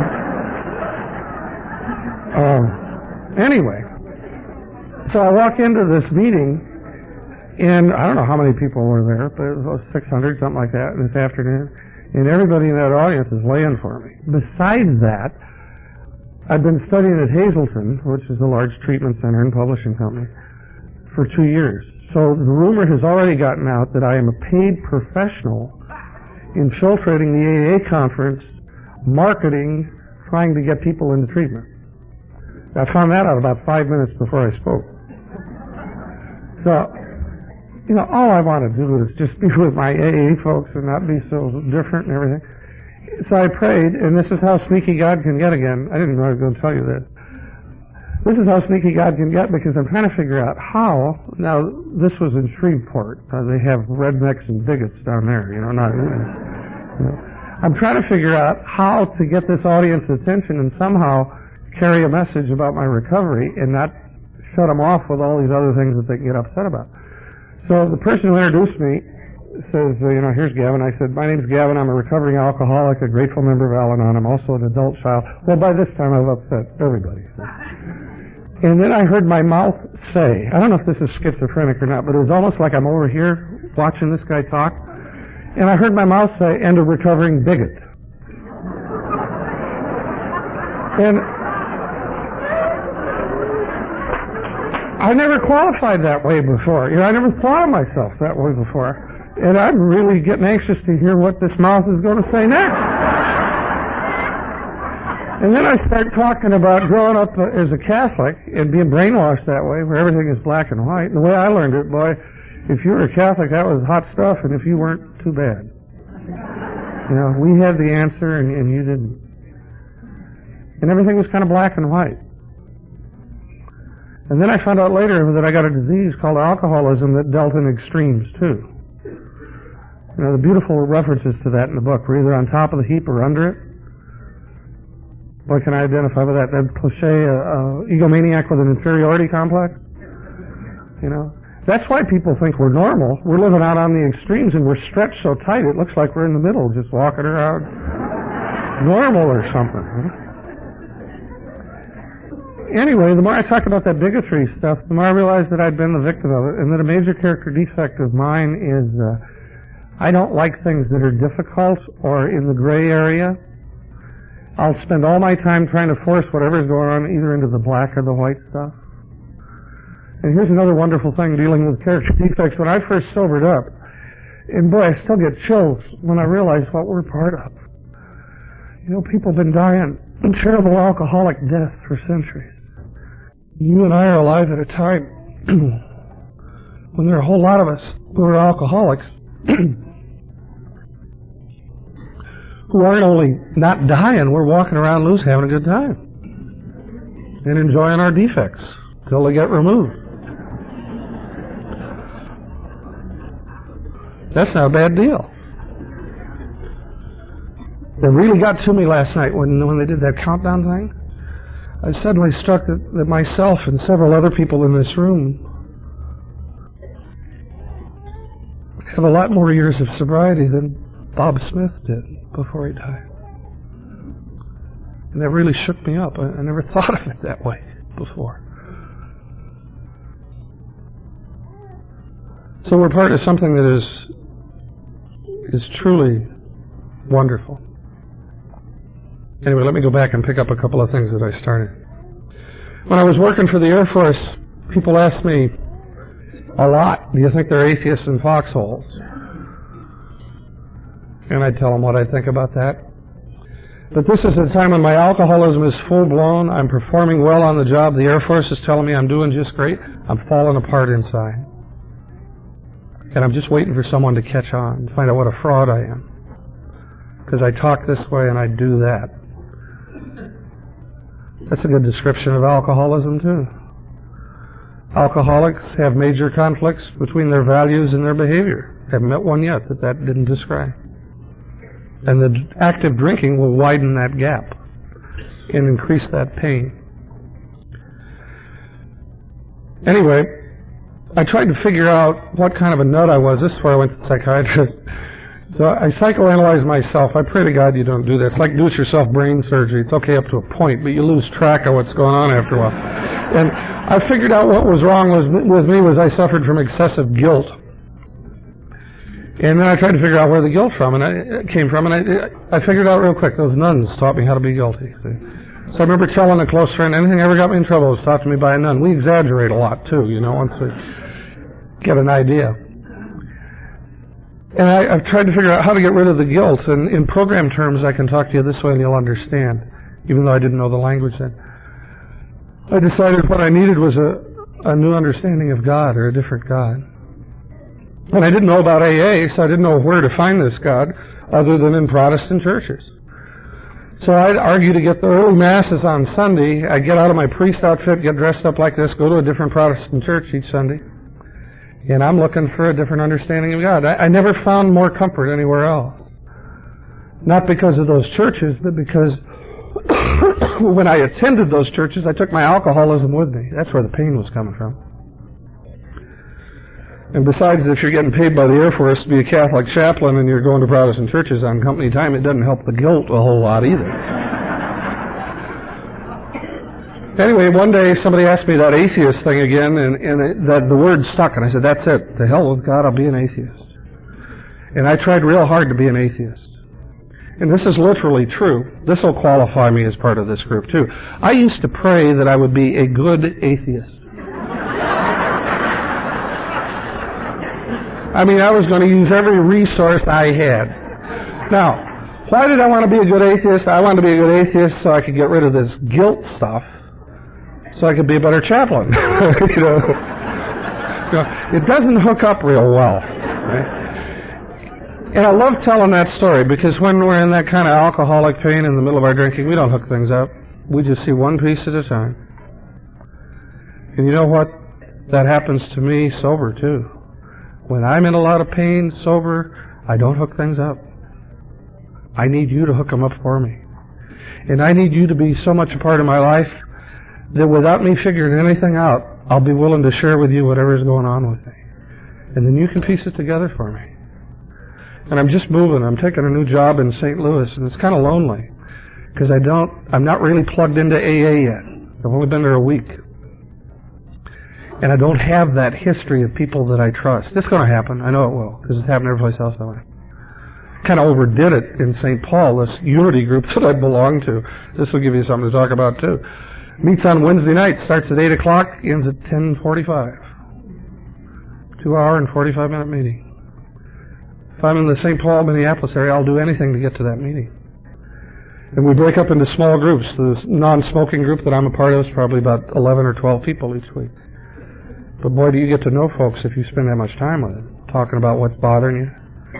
uh, anyway, so I walk into this meeting, and I don't know how many people were there, but it was six hundred, something like that, this afternoon. And everybody in that audience is laying for me. Besides that, I've been studying at Hazleton, which is a large treatment center and publishing company, for two years. So the rumor has already gotten out that I am a paid professional infiltrating the A A conference, marketing, trying to get people into treatment. I found that out about five minutes before I spoke. So, you know, all I want to do is just be with my A A folks and not be so different and everything. So I prayed, and this is how sneaky God can get again. I didn't know I was going to tell you this. This is how sneaky God can get because I'm trying to figure out how. Now, this was in Shreveport. Uh, they have rednecks and bigots down there, you know, not. You know. I'm trying to figure out how to get this audience's attention and somehow carry a message about my recovery and not shut them off with all these other things that they can get upset about. So the person who introduced me says, uh, you know, here's Gavin. I said, my name's Gavin. I'm a recovering alcoholic, a grateful member of Al-Anon. I'm also an adult child. Well, by this time I've upset everybody. So. And then I heard my mouth say, I don't know if this is schizophrenic or not, but it was almost like I'm over here watching this guy talk. And I heard my mouth say, and a recovering bigot. And I never qualified that way before. You know, I never thought of myself that way before. And I'm really getting anxious to hear what this mouth is going to say next. And then I start talking about growing up as a Catholic and being brainwashed that way, where everything is black and white. And the way I learned it, boy, if you were a Catholic, that was hot stuff, and if you weren't, too bad. You know, we had the answer, and, and you didn't. And everything was kind of black and white. And then I found out later that I got a disease called alcoholism that dealt in extremes, too. You know, the beautiful references to that in the book. We're either on top of the heap or under it. Boy, can I identify with that. That cliche, uh, uh, egomaniac with an inferiority complex. You know, that's why people think we're normal. We're living out on the extremes and we're stretched so tight it looks like we're in the middle, just walking around normal or something. Huh? Anyway, the more I talk about that bigotry stuff, the more I realized that I'd been the victim of it, and that a major character defect of mine is uh, I don't like things that are difficult or in the gray area. I'll spend all my time trying to force whatever's going on either into the black or the white stuff. And here's another wonderful thing dealing with character defects. When I first sobered up, and boy, I still get chills when I realize what we're part of. You know, people have been dying terrible alcoholic deaths for centuries. You and I are alive at a time when there are a whole lot of us who are alcoholics who aren't only not dying, we're walking around loose having a good time and enjoying our defects till they get removed. That's not a bad deal. It really got to me last night when when they did that countdown thing. I suddenly struck that, that myself and several other people in this room have a lot more years of sobriety than Bob Smith did before he died. And that really shook me up. I, I never thought of it that way before. So we're part of something that is is truly wonderful. Anyway, let me go back and pick up a couple of things that I started. When I was working for the Air Force, people asked me a lot, do you think they're atheists in foxholes? And I'd tell them what I think about that. But this is a time when my alcoholism is full-blown. I'm performing well on the job. The Air Force is telling me I'm doing just great. I'm falling apart inside. And I'm just waiting for someone to catch on, to find out what a fraud I am. Because I talk this way and I do that. That's a good description of alcoholism, too. Alcoholics have major conflicts between their values and their behavior. I haven't met one yet that that didn't describe. And the active drinking will widen that gap and increase that pain. Anyway, I tried to figure out what kind of a nut I was. This is where I went to the psychiatrist. So I psychoanalyzed myself. I pray to God you don't do that. It's like do-it-yourself brain surgery. It's okay up to a point, but you lose track of what's going on after a while. And I figured out what was wrong was, with me was I suffered from excessive guilt. And then I tried to figure out where the guilt from and I, it came from, and I, I figured out real quick. Those nuns taught me how to be guilty. See? So I remember telling a close friend, anything that ever got me in trouble was taught to me by a nun. We exaggerate a lot, too, you know, once we get an idea. And I, I've tried to figure out how to get rid of the guilt. And in program terms, I can talk to you this way and you'll understand, even though I didn't know the language then. I decided what I needed was a, a new understanding of God, or a different God. And I didn't know about A A, so I didn't know where to find this God other than in Protestant churches. So I'd argue to get the early masses on Sunday. I'd get out of my priest outfit, get dressed up like this, go to a different Protestant church each Sunday. And I'm looking for a different understanding of God. I, I never found more comfort anywhere else. Not because of those churches, but because when I attended those churches, I took my alcoholism with me. That's where the pain was coming from. And besides, if you're getting paid by the Air Force to be a Catholic chaplain and you're going to Protestant churches on company time, it doesn't help the guilt a whole lot either. Anyway, one day somebody asked me that atheist thing again, and, and it, that the word stuck, and I said, that's it. To hell with God, I'll be an atheist. And I tried real hard to be an atheist. And this is literally true. This will qualify me as part of this group, too. I used to pray that I would be a good atheist. I mean, I was going to use every resource I had. Now, why did I want to be a good atheist? I wanted to be a good atheist so I could get rid of this guilt stuff, so I could be a better chaplain. you, know? you know, it doesn't hook up real well. Right? And I love telling that story because when we're in that kind of alcoholic pain in the middle of our drinking, we don't hook things up. We just see one piece at a time. And you know what? That happens to me sober, too. When I'm in a lot of pain, sober, I don't hook things up. I need you to hook them up for me. And I need you to be so much a part of my life that without me figuring anything out, I'll be willing to share with you whatever is going on with me. And then you can piece it together for me. And I'm just moving. I'm taking a new job in Saint Louis, and it's kind of lonely because I don't, I'm not really plugged into A A yet. I've only been there a week. And I don't have that history of people that I trust. It's going to happen. I know it will, because it's happened every place else I went. Kind of overdid it in Saint Paul, this unity group that I belong to. This will give you something to talk about, too. Meets on Wednesday night, starts at eight o'clock, ends at ten forty-five. Two hour and forty-five minute meeting. If I'm in the Saint Paul, Minneapolis area, I'll do anything to get to that meeting. And we break up into small groups. The non-smoking group that I'm a part of is probably about eleven or twelve people each week. But boy, do you get to know folks if you spend that much time with it, talking about what's bothering you.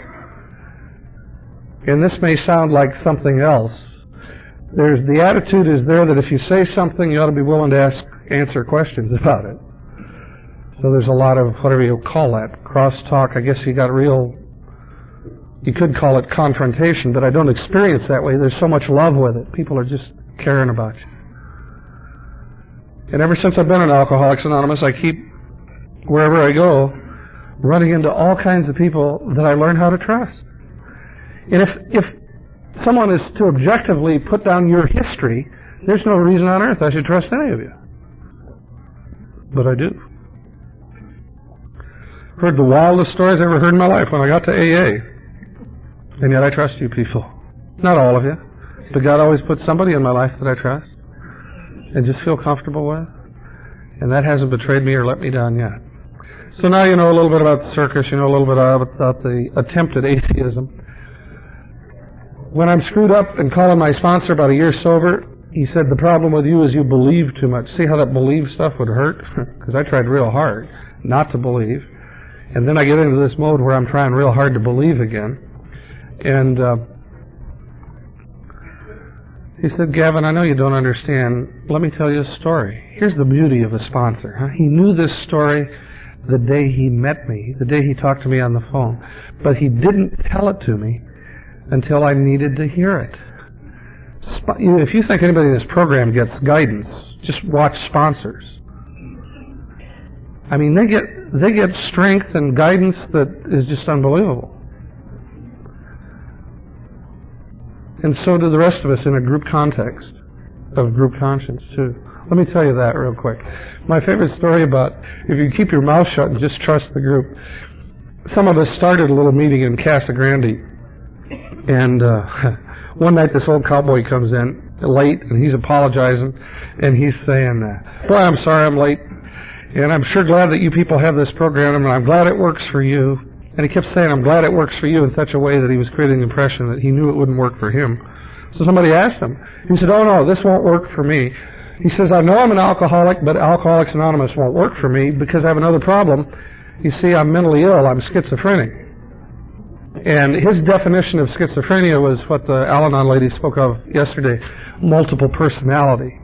And this may sound like something else. There's the attitude is there that if you say something, you ought to be willing to ask, answer questions about it. So there's a lot of, whatever you call that, cross-talk. I guess you got real, you could call it confrontation, but I don't experience that way. There's so much love with it. People are just caring about you. And ever since I've been in Alcoholics Anonymous, I keep, wherever I go, running into all kinds of people that I learn how to trust. And if if someone is to objectively put down your history, there's no reason on earth I should trust any of you. But I do. Heard the wildest stories I ever heard in my life when I got to A A. And yet I trust you people. Not all of you. But God always puts somebody in my life that I trust and just feel comfortable with. And that hasn't betrayed me or let me down yet. So now you know a little bit about the circus. You know a little bit about the attempt at atheism. When I'm screwed up and calling my sponsor about a year sober, he said, the problem with you is you believe too much. See how that believe stuff would hurt? Because I tried real hard not to believe. And then I get into this mode where I'm trying real hard to believe again. And uh, he said, Gavin, I know you don't understand. Let me tell you a story. Here's the beauty of a sponsor. Huh? He knew this story the day he met me, the day he talked to me on the phone. But he didn't tell it to me until I needed to hear it. Sp- you know, if you think anybody in this program gets guidance, just watch sponsors. I mean, they get they get strength and guidance that is just unbelievable. And so do the rest of us in a group context of group conscience, too. Let me tell you that real quick. My favorite story about if you keep your mouth shut and just trust the group. Some of us started a little meeting in Casa Grande, and uh, one night this old cowboy comes in late, and he's apologizing, and he's saying, uh, boy, I'm sorry I'm late, and I'm sure glad that you people have this program, and I'm glad it works for you. And he kept saying, I'm glad it works for you, in such a way that he was creating the impression that he knew it wouldn't work for him. So somebody asked him. He said, oh, no, this won't work for me. He says, I know I'm an alcoholic, but Alcoholics Anonymous won't work for me because I have another problem. You see, I'm mentally ill. I'm schizophrenic. And his definition of schizophrenia was what the Al-Anon lady spoke of yesterday, multiple personality.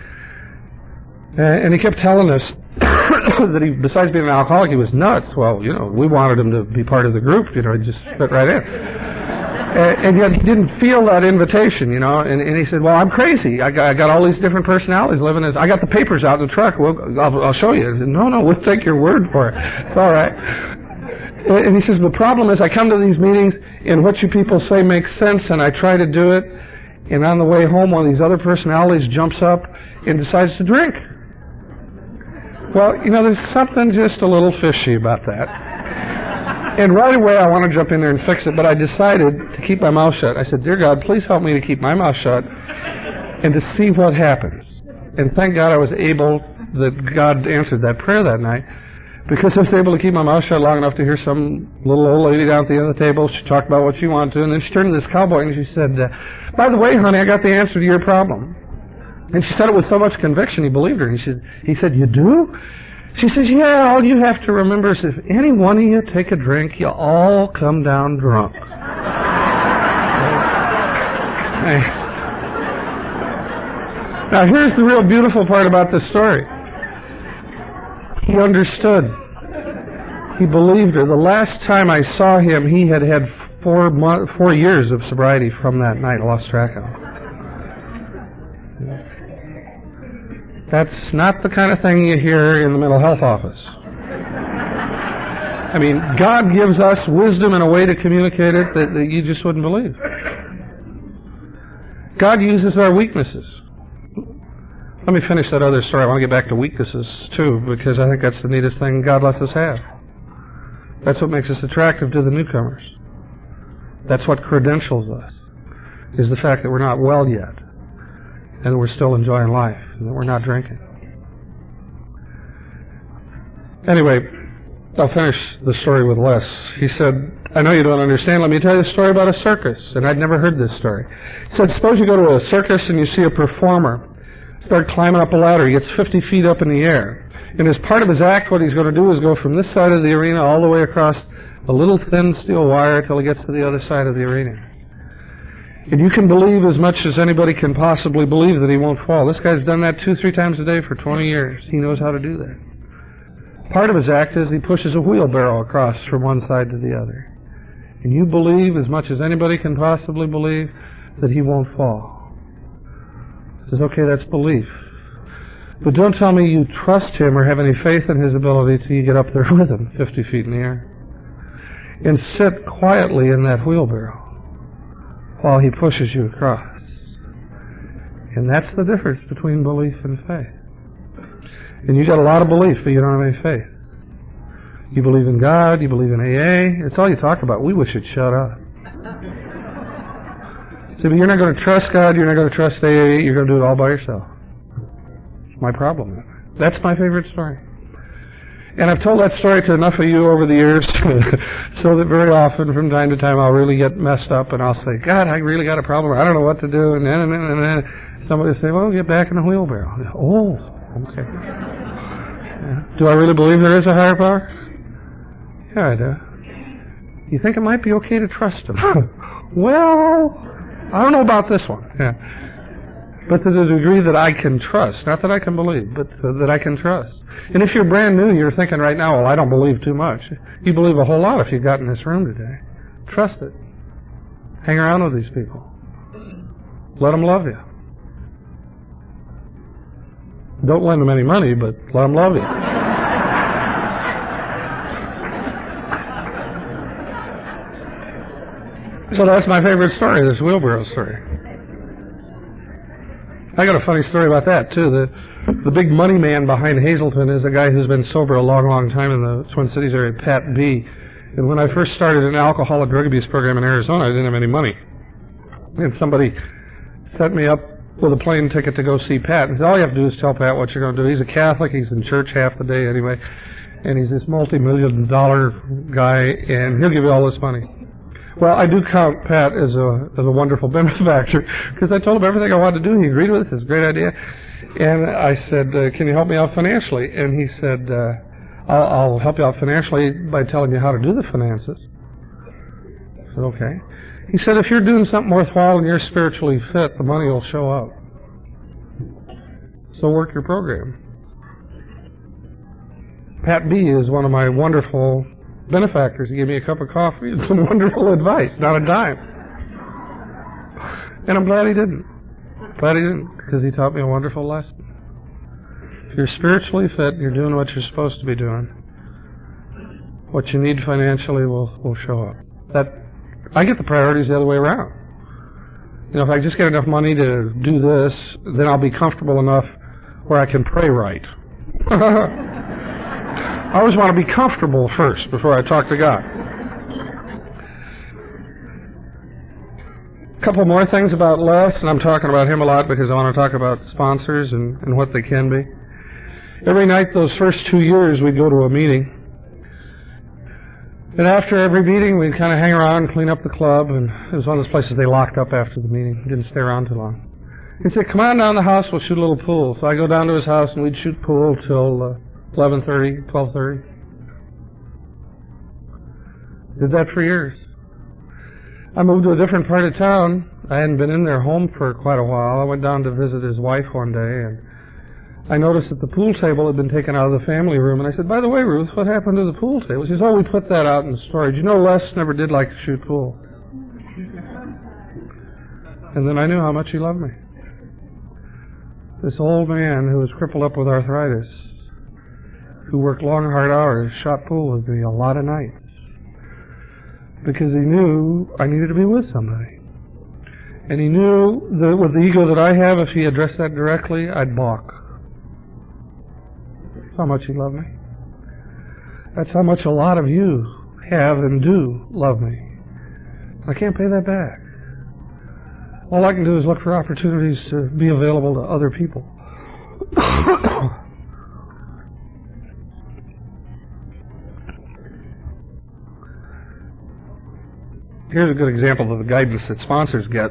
And he kept telling us that he, besides being an alcoholic, he was nuts. Well, you know, we wanted him to be part of the group. You know, he just fit right in. And, and yet he didn't feel that invitation, you know. And, and he said, well, I'm crazy. I got, I got all these different personalities living as... I got the papers out in the truck. Well, I'll, I'll show you. I said, no, no, we'll take your word for it. It's all right. And he says, the problem is I come to these meetings and what you people say makes sense, and I try to do it. And on the way home, one of these other personalities jumps up and decides to drink. Well, you know, there's something just a little fishy about that. And right away I want to jump in there and fix it, but I decided to keep my mouth shut. I said, dear God, please help me to keep my mouth shut and to see what happens. And thank God I was able, that God answered that prayer that night, because I was able to keep my mouth shut long enough to hear some little old lady down at the end of the table. She talked about what she wanted to, and then she turned to this cowboy and she said, uh, by the way, honey, I got the answer to your problem. And she said it with so much conviction, he believed her. And she, he said, you do? She says, yeah, all you have to remember is if any one of you take a drink, you all come down drunk. Now, here's the real beautiful part about this story. He understood. He believed her. The last time I saw him, he had had four, month, four years of sobriety from that night. I lost track of it. That's not the kind of thing you hear in the mental health office. I mean, God gives us wisdom and a way to communicate it that, that you just wouldn't believe. God uses our weaknesses. Let me finish that other story. I want to get back to weaknesses, too, because I think that's the neatest thing God lets us have. That's what makes us attractive to the newcomers. That's what credentials us, is the fact that we're not well yet, and that we're still enjoying life, and that we're not drinking. Anyway, I'll finish the story with Les. He said, I know you don't understand. Let me tell you a story about a circus. And I'd never heard this story. He said, suppose you go to a circus and you see a performer start climbing up a ladder. He gets fifty feet up in the air. And as part of his act, what he's going to do is go from this side of the arena all the way across a little thin steel wire until he gets to the other side of the arena. And you can believe as much as anybody can possibly believe that he won't fall. This guy's done that two, three times a day for twenty years. He knows how to do that. Part of his act is he pushes a wheelbarrow across from one side to the other. And you believe as much as anybody can possibly believe that he won't fall. He says, okay, that's belief. But don't tell me you trust him or have any faith in his ability till you get up there with him, fifty feet in the air. And sit quietly in that wheelbarrow while he pushes you across. And that's the difference between belief and faith. And you got a lot of belief, but you don't have any faith. You believe in God, you believe in A A. It's all you talk about. We wish you'd shut up. See, but you're not going to trust God, you're not going to trust A A, you're going to do it all by yourself. It's my problem. That's my favorite story. And I've told that story to enough of you over the years so that very often, from time to time, I'll really get messed up and I'll say, God, I really got a problem. I don't know what to do. And then, and then, and then somebody will say, well, get back in the wheelbarrow. Oh, okay. Yeah. Do I really believe there is a higher power? Yeah, I do. You think it might be okay to trust him? Well, I don't know about this one. Yeah. But to the degree that I can trust, not that I can believe, but that I can trust. And if you're brand new, you're thinking right now, well, I don't believe too much. You believe a whole lot if you got in this room today. Trust it. Hang around with these people. Let them love you. Don't lend them any money, but let them love you. So that's my favorite story, this wheelbarrow story. I got a funny story about that, too. The the big money man behind Hazleton is a guy who's been sober a long, long time in the Twin Cities area, Pat B. And when I first started an alcohol and drug abuse program in Arizona, I didn't have any money. And somebody set me up with a plane ticket to go see Pat. And said, all you have to do is tell Pat what you're going to do. He's a Catholic. He's in church half the day anyway. And he's this multi-million dollar guy, and he'll give you all this money. Well, I do count Pat as a as a wonderful benefactor because I told him everything I wanted to do. He agreed with it. It's a great idea. And I said, uh, can you help me out financially? And he said, uh, I'll, I'll help you out financially by telling you how to do the finances. I said, okay. He said, if you're doing something worthwhile and you're spiritually fit, the money will show up. So work your program. Pat B. is one of my wonderful benefactors. He gave me a cup of coffee and some wonderful advice, not a dime. And I'm glad he didn't. Glad he didn't, because he taught me a wonderful lesson. If you're spiritually fit, you're doing what you're supposed to be doing, what you need financially will, will show up. That I get the priorities the other way around. You know, if I just get enough money to do this, then I'll be comfortable enough where I can pray right. I always want to be comfortable first before I talk to God. A couple more things about Les, and I'm talking about him a lot because I want to talk about sponsors and, and what they can be. Every night those first two years we'd go to a meeting. And after every meeting we'd kind of hang around and clean up the club, and it was one of those places they locked up after the meeting. Didn't stay around too long. He'd say, come on down to the house, we'll shoot a little pool. So I go down to his house and we'd shoot pool till uh, eleven thirty, twelve thirty. Did that for years. I moved to a different part of town. I hadn't been in their home for quite a while. I went down to visit his wife one day, and I noticed that the pool table had been taken out of the family room. And I said, by the way, Ruth, what happened to the pool table? She says, oh, we put that out in storage. You know, Les never did like to shoot pool. And then I knew how much he loved me. This old man who was crippled up with arthritis, who worked long, hard hours, shot pool with me a lot of nights. Because he knew I needed to be with somebody. And he knew that with the ego that I have, if he addressed that directly, I'd balk. That's how much he loved me. That's how much a lot of you have and do love me. I can't pay that back. All I can do is look for opportunities to be available to other people. Here's a good example of the guidance that sponsors get.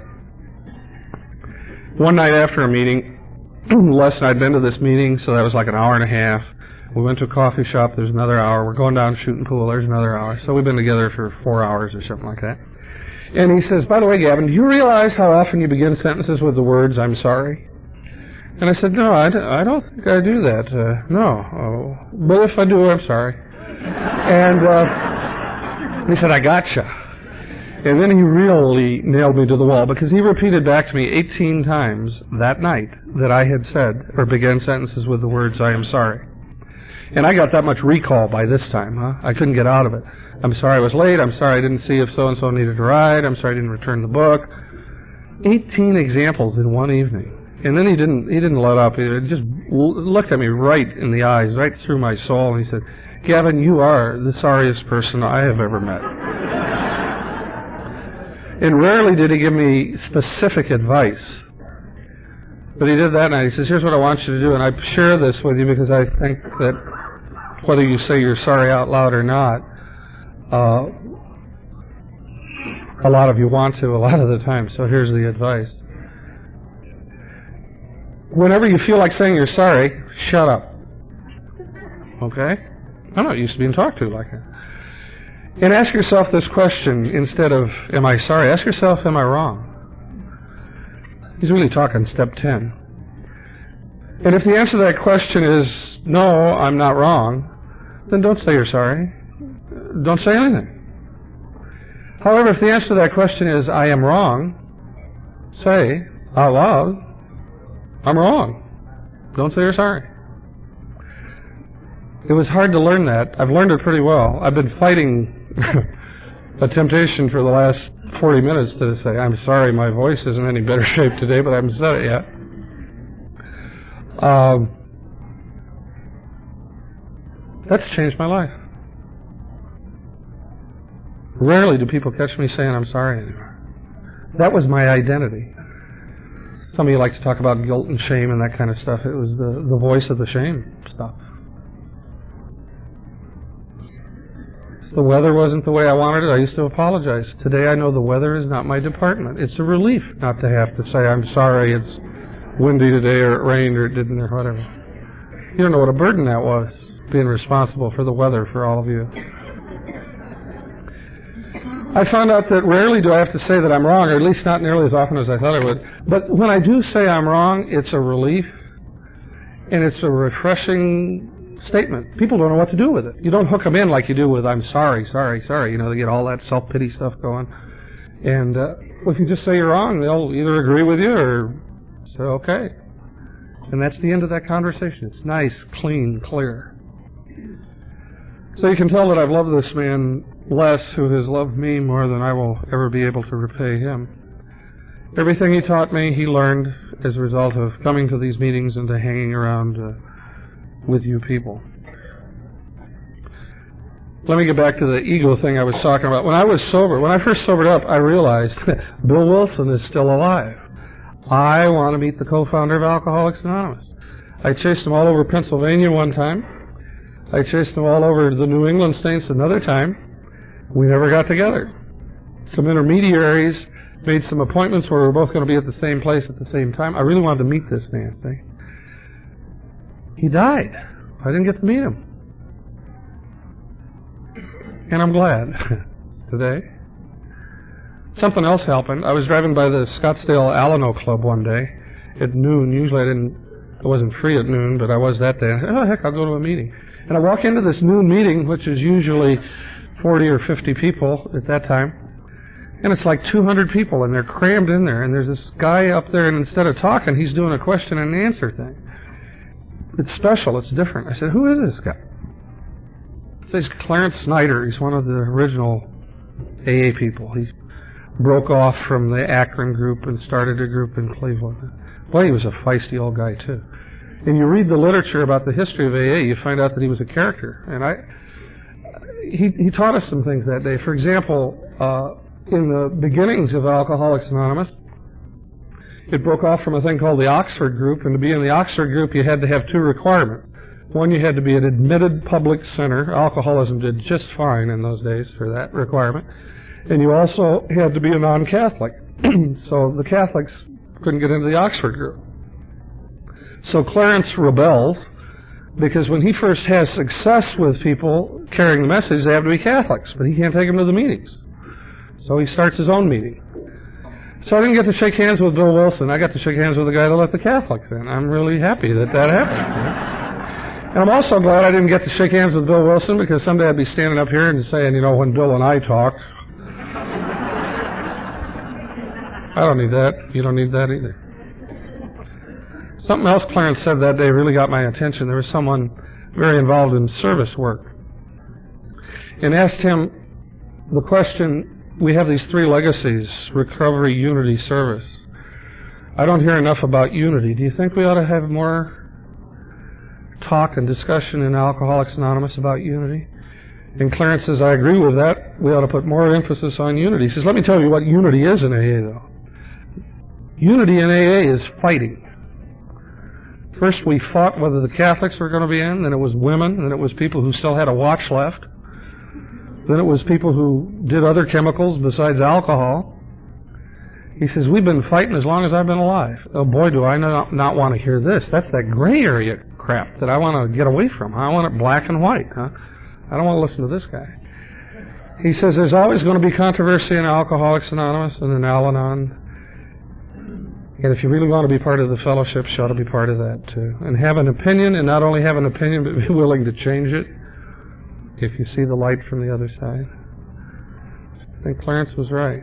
One night after a meeting, Les and I had been to this meeting, so that was like an hour and a half. We went to a coffee shop, there's another hour. We're going down shooting pool, there's another hour. So we've been together for four hours or something like that. And he says, by the way, Gavin, do you realize how often you begin sentences with the words, I'm sorry? And I said, no, I, d- I don't think I do that. Uh, no. Oh, but if I do, I'm sorry. And uh, he said, I gotcha. And then he really nailed me to the wall because he repeated back to me eighteen times that night that I had said or began sentences with the words, I am sorry. And I got that much recall by this time, huh? I couldn't get out of it. I'm sorry I was late. I'm sorry I didn't see if so-and-so needed a ride. I'm sorry I didn't return the book. eighteen examples in one evening. And then he didn't he didn't let up. He just looked at me right in the eyes, right through my soul, and he said, Gavin, you are the sorriest person I have ever met. And rarely did he give me specific advice. But he did that night. He says, here's what I want you to do, and I share this with you because I think that whether you say you're sorry out loud or not, uh, a lot of you want to a lot of the time, so here's the advice. Whenever you feel like saying you're sorry, shut up. Okay? I'm not used to being talked to like that. And ask yourself this question instead of, am I sorry? Ask yourself, am I wrong? He's really talking step ten. And if the answer to that question is, no, I'm not wrong, then don't say you're sorry. Don't say anything. However, if the answer to that question is, I am wrong, say out loud, I'm wrong. Don't say you're sorry. It was hard to learn that. I've learned it pretty well. I've been fighting a temptation for the last forty minutes to say, I'm sorry, my voice isn't any better shape today, but I haven't said it yet. Um, that's changed my life. Rarely do people catch me saying I'm sorry anymore. That was my identity. Some of you like to talk about guilt and shame and that kind of stuff. It was the, the voice of the shame stuff. The weather wasn't the way I wanted it. I used to apologize. Today I know the weather is not my department. It's a relief not to have to say, I'm sorry, it's windy today, or it rained, or it didn't, or whatever. You don't know what a burden that was, being responsible for the weather for all of you. I found out that rarely do I have to say that I'm wrong, or at least not nearly as often as I thought I would. But when I do say I'm wrong, it's a relief, and it's a refreshing statement. People don't know what to do with it. You don't hook them in like you do with, I'm sorry, sorry, sorry. You know, they get all that self-pity stuff going. And uh, if you just say you're wrong, they'll either agree with you or say, okay. And that's the end of that conversation. It's nice, clean, clear. So you can tell that I've loved this man less who has loved me more than I will ever be able to repay him. Everything he taught me, he learned as a result of coming to these meetings and to hanging around uh, with you people. Let me get back to the ego thing I was talking about. When I was sober, when I first sobered up, I realized Bill Wilson is still alive. I want to meet the co-founder of Alcoholics Anonymous. I chased him all over Pennsylvania one time. I chased him all over the New England states another time. We never got together. Some intermediaries made some appointments where we were both going to be at the same place at the same time. I really wanted to meet this man, see? He died. I didn't get to meet him. And I'm glad today. Something else happened. I was driving by the Scottsdale Alano Club one day at noon. Usually I didn't, I wasn't free at noon, but I was that day. I said, oh, heck, I'll go to a meeting. And I walk into this noon meeting, which is usually forty or fifty people at that time. And it's like two hundred people, and they're crammed in there. And there's this guy up there, and instead of talking, he's doing a question and answer thing. It's special. It's different. I said, who is this guy? He's Clarence Snyder. He's one of the original A A people. He broke off from the Akron group and started a group in Cleveland. Boy, he was a feisty old guy, too. And you read the literature about the history of A A, you find out that he was a character. And I, he, he taught us some things that day. For example, uh, in the beginnings of Alcoholics Anonymous, it broke off from a thing called the Oxford Group, and to be in the Oxford Group, you had to have two requirements. One, you had to be an admitted public center. Alcoholism did just fine in those days for that requirement. And you also had to be a non-Catholic. So the Catholics couldn't get into the Oxford Group. So Clarence rebels, because when he first has success with people carrying the message, they have to be Catholics, but he can't take them to the meetings. So he starts his own meeting. So I didn't get to shake hands with Bill Wilson. I got to shake hands with the guy that let the Catholics in. I'm really happy that that happens. You know? And I'm also glad I didn't get to shake hands with Bill Wilson, because someday I'd be standing up here and saying, you know, when Bill and I talk. I don't need that. You don't need that either. Something else Clarence said that day really got my attention. There was someone very involved in service work, and asked him the question, we have these three legacies: recovery, unity, service. I don't hear enough about unity. Do you think we ought to have more talk and discussion in Alcoholics Anonymous about unity? And Clarence says, I agree with that. We ought to put more emphasis on unity. He says, let me tell you what unity is in A A, though. Unity in A A is fighting. First we fought whether the Catholics were going to be in, then it was women, then it was people who still had a watch left, then it was people who did other chemicals besides alcohol. He says, we've been fighting as long as I've been alive. Oh boy, do I not, not want to hear this. That's that gray area crap that I want to get away from. I want it black and white, huh? I don't want to listen to this guy. He says there's always going to be controversy in Alcoholics Anonymous and in Al-Anon. And if you really want to be part of the fellowship, you ought to be part of that too. And have an opinion, and not only have an opinion, but be willing to change it if you see the light from the other side. I think Clarence was right.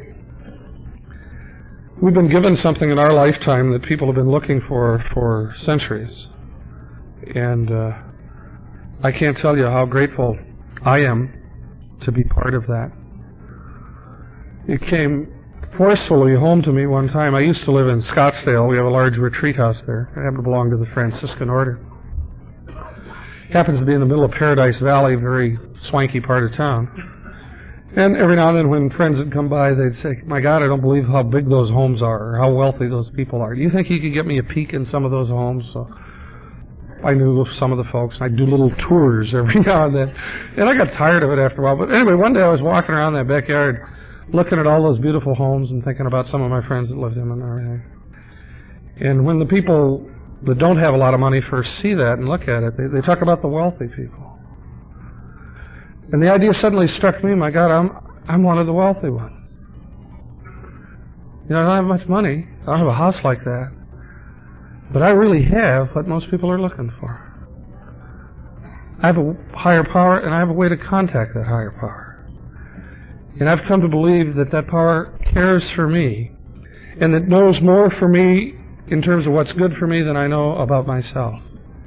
We've been given something in our lifetime that people have been looking for for centuries. And uh, I can't tell you how grateful I am to be part of that. It came forcefully home to me one time. I used to live in Scottsdale. We have a large retreat house there. I happen to belong to the Franciscan order. It happens to be in the middle of Paradise Valley, very swanky part of town. And every now and then when friends would come by, they'd say, my God, I don't believe how big those homes are or how wealthy those people are. Do you think you could get me a peek in some of those homes? So I knew some of the folks, and I'd do little tours every now and then. And I got tired of it after a while. But anyway, one day I was walking around that backyard looking at all those beautiful homes and thinking about some of my friends that lived in them and everything. And when the people that don't have a lot of money first see that and look at it, they, they talk about the wealthy people. And the idea suddenly struck me, my God, I'm I'm one of the wealthy ones. You know, I don't have much money. I don't have a house like that. But I really have what most people are looking for. I have a higher power, and I have a way to contact that higher power. And I've come to believe that that power cares for me, and it knows more for me in terms of what's good for me than I know about myself.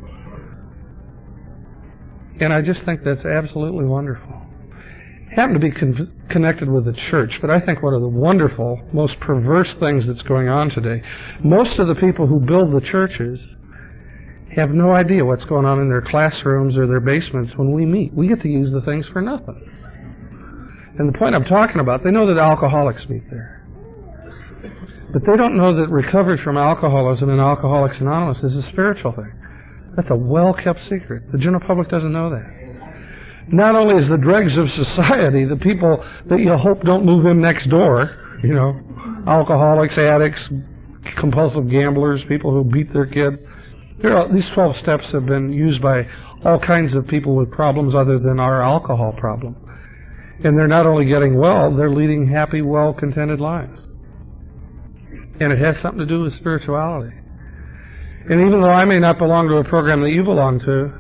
And I just think that's absolutely wonderful. I happen to be con- connected with the church, but I think one of the wonderful, most perverse things that's going on today, most of the people who build the churches have no idea what's going on in their classrooms or their basements when we meet. We get to use the things for nothing. And the point I'm talking about, they know that alcoholics meet there. But they don't know that recovery from alcoholism in Alcoholics Anonymous is a spiritual thing. That's a well-kept secret. The general public doesn't know that. Not only is the dregs of society, the people that you hope don't move in next door, you know, alcoholics, addicts, compulsive gamblers, people who beat their kids. There are, these twelve steps have been used by all kinds of people with problems other than our alcohol problem. And they're not only getting well, they're leading happy, well-contented lives. And it has something to do with spirituality. And even though I may not belong to a program that you belong to,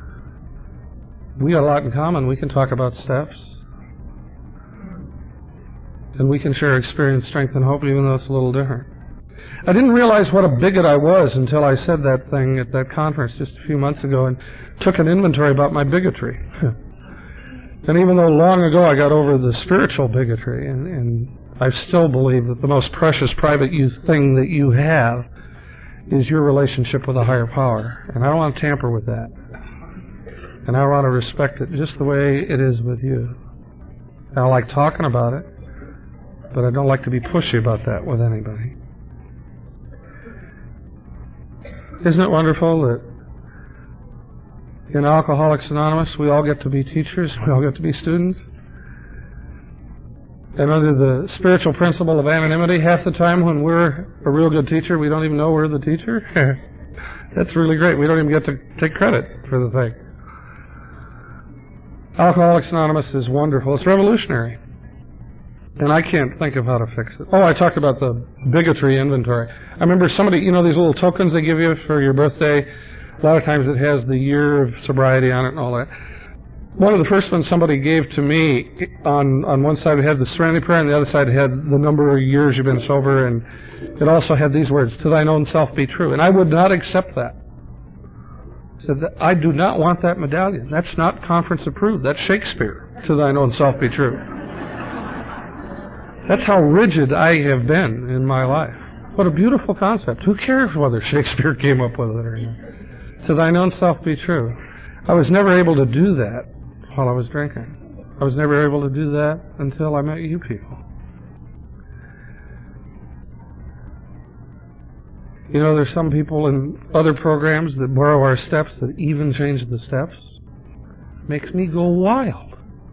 we got a lot in common. We can talk about steps. And we can share experience, strength, and hope, even though it's a little different. I didn't realize what a bigot I was until I said that thing at that conference just a few months ago and took an inventory about my bigotry. And even though long ago I got over the spiritual bigotry, and, and I still believe that the most precious private you thing that you have is your relationship with a higher power. And I don't want to tamper with that. And I want to respect it just the way it is with you. And I like talking about it, but I don't like to be pushy about that with anybody. Isn't it wonderful that in Alcoholics Anonymous we all get to be teachers, we all get to be students? And under the spiritual principle of anonymity, half the time when we're a real good teacher, we don't even know we're the teacher. That's really great. We don't even get to take credit for the thing. Alcoholics Anonymous is wonderful. It's revolutionary. And I can't think of how to fix it. Oh, I talked about the bigotry inventory. I remember somebody, you know these little tokens they give you for your birthday? A lot of times it has the year of sobriety on it and all that. One of the first ones somebody gave to me, on, on one side it had the Serenity Prayer, and the other side it had the number of years you've been sober, and it also had these words, to thine own self be true. And I would not accept that. I said, I do not want that medallion. That's not conference approved. That's Shakespeare, to thine own self be true. That's how rigid I have been in my life. What a beautiful concept. Who cares whether Shakespeare came up with it or not? To thine own self be true. I was never able to do that while I was drinking. I was never able to do that until I met you people. You know, there's some people in other programs that borrow our steps that even change the steps. Makes me go wild.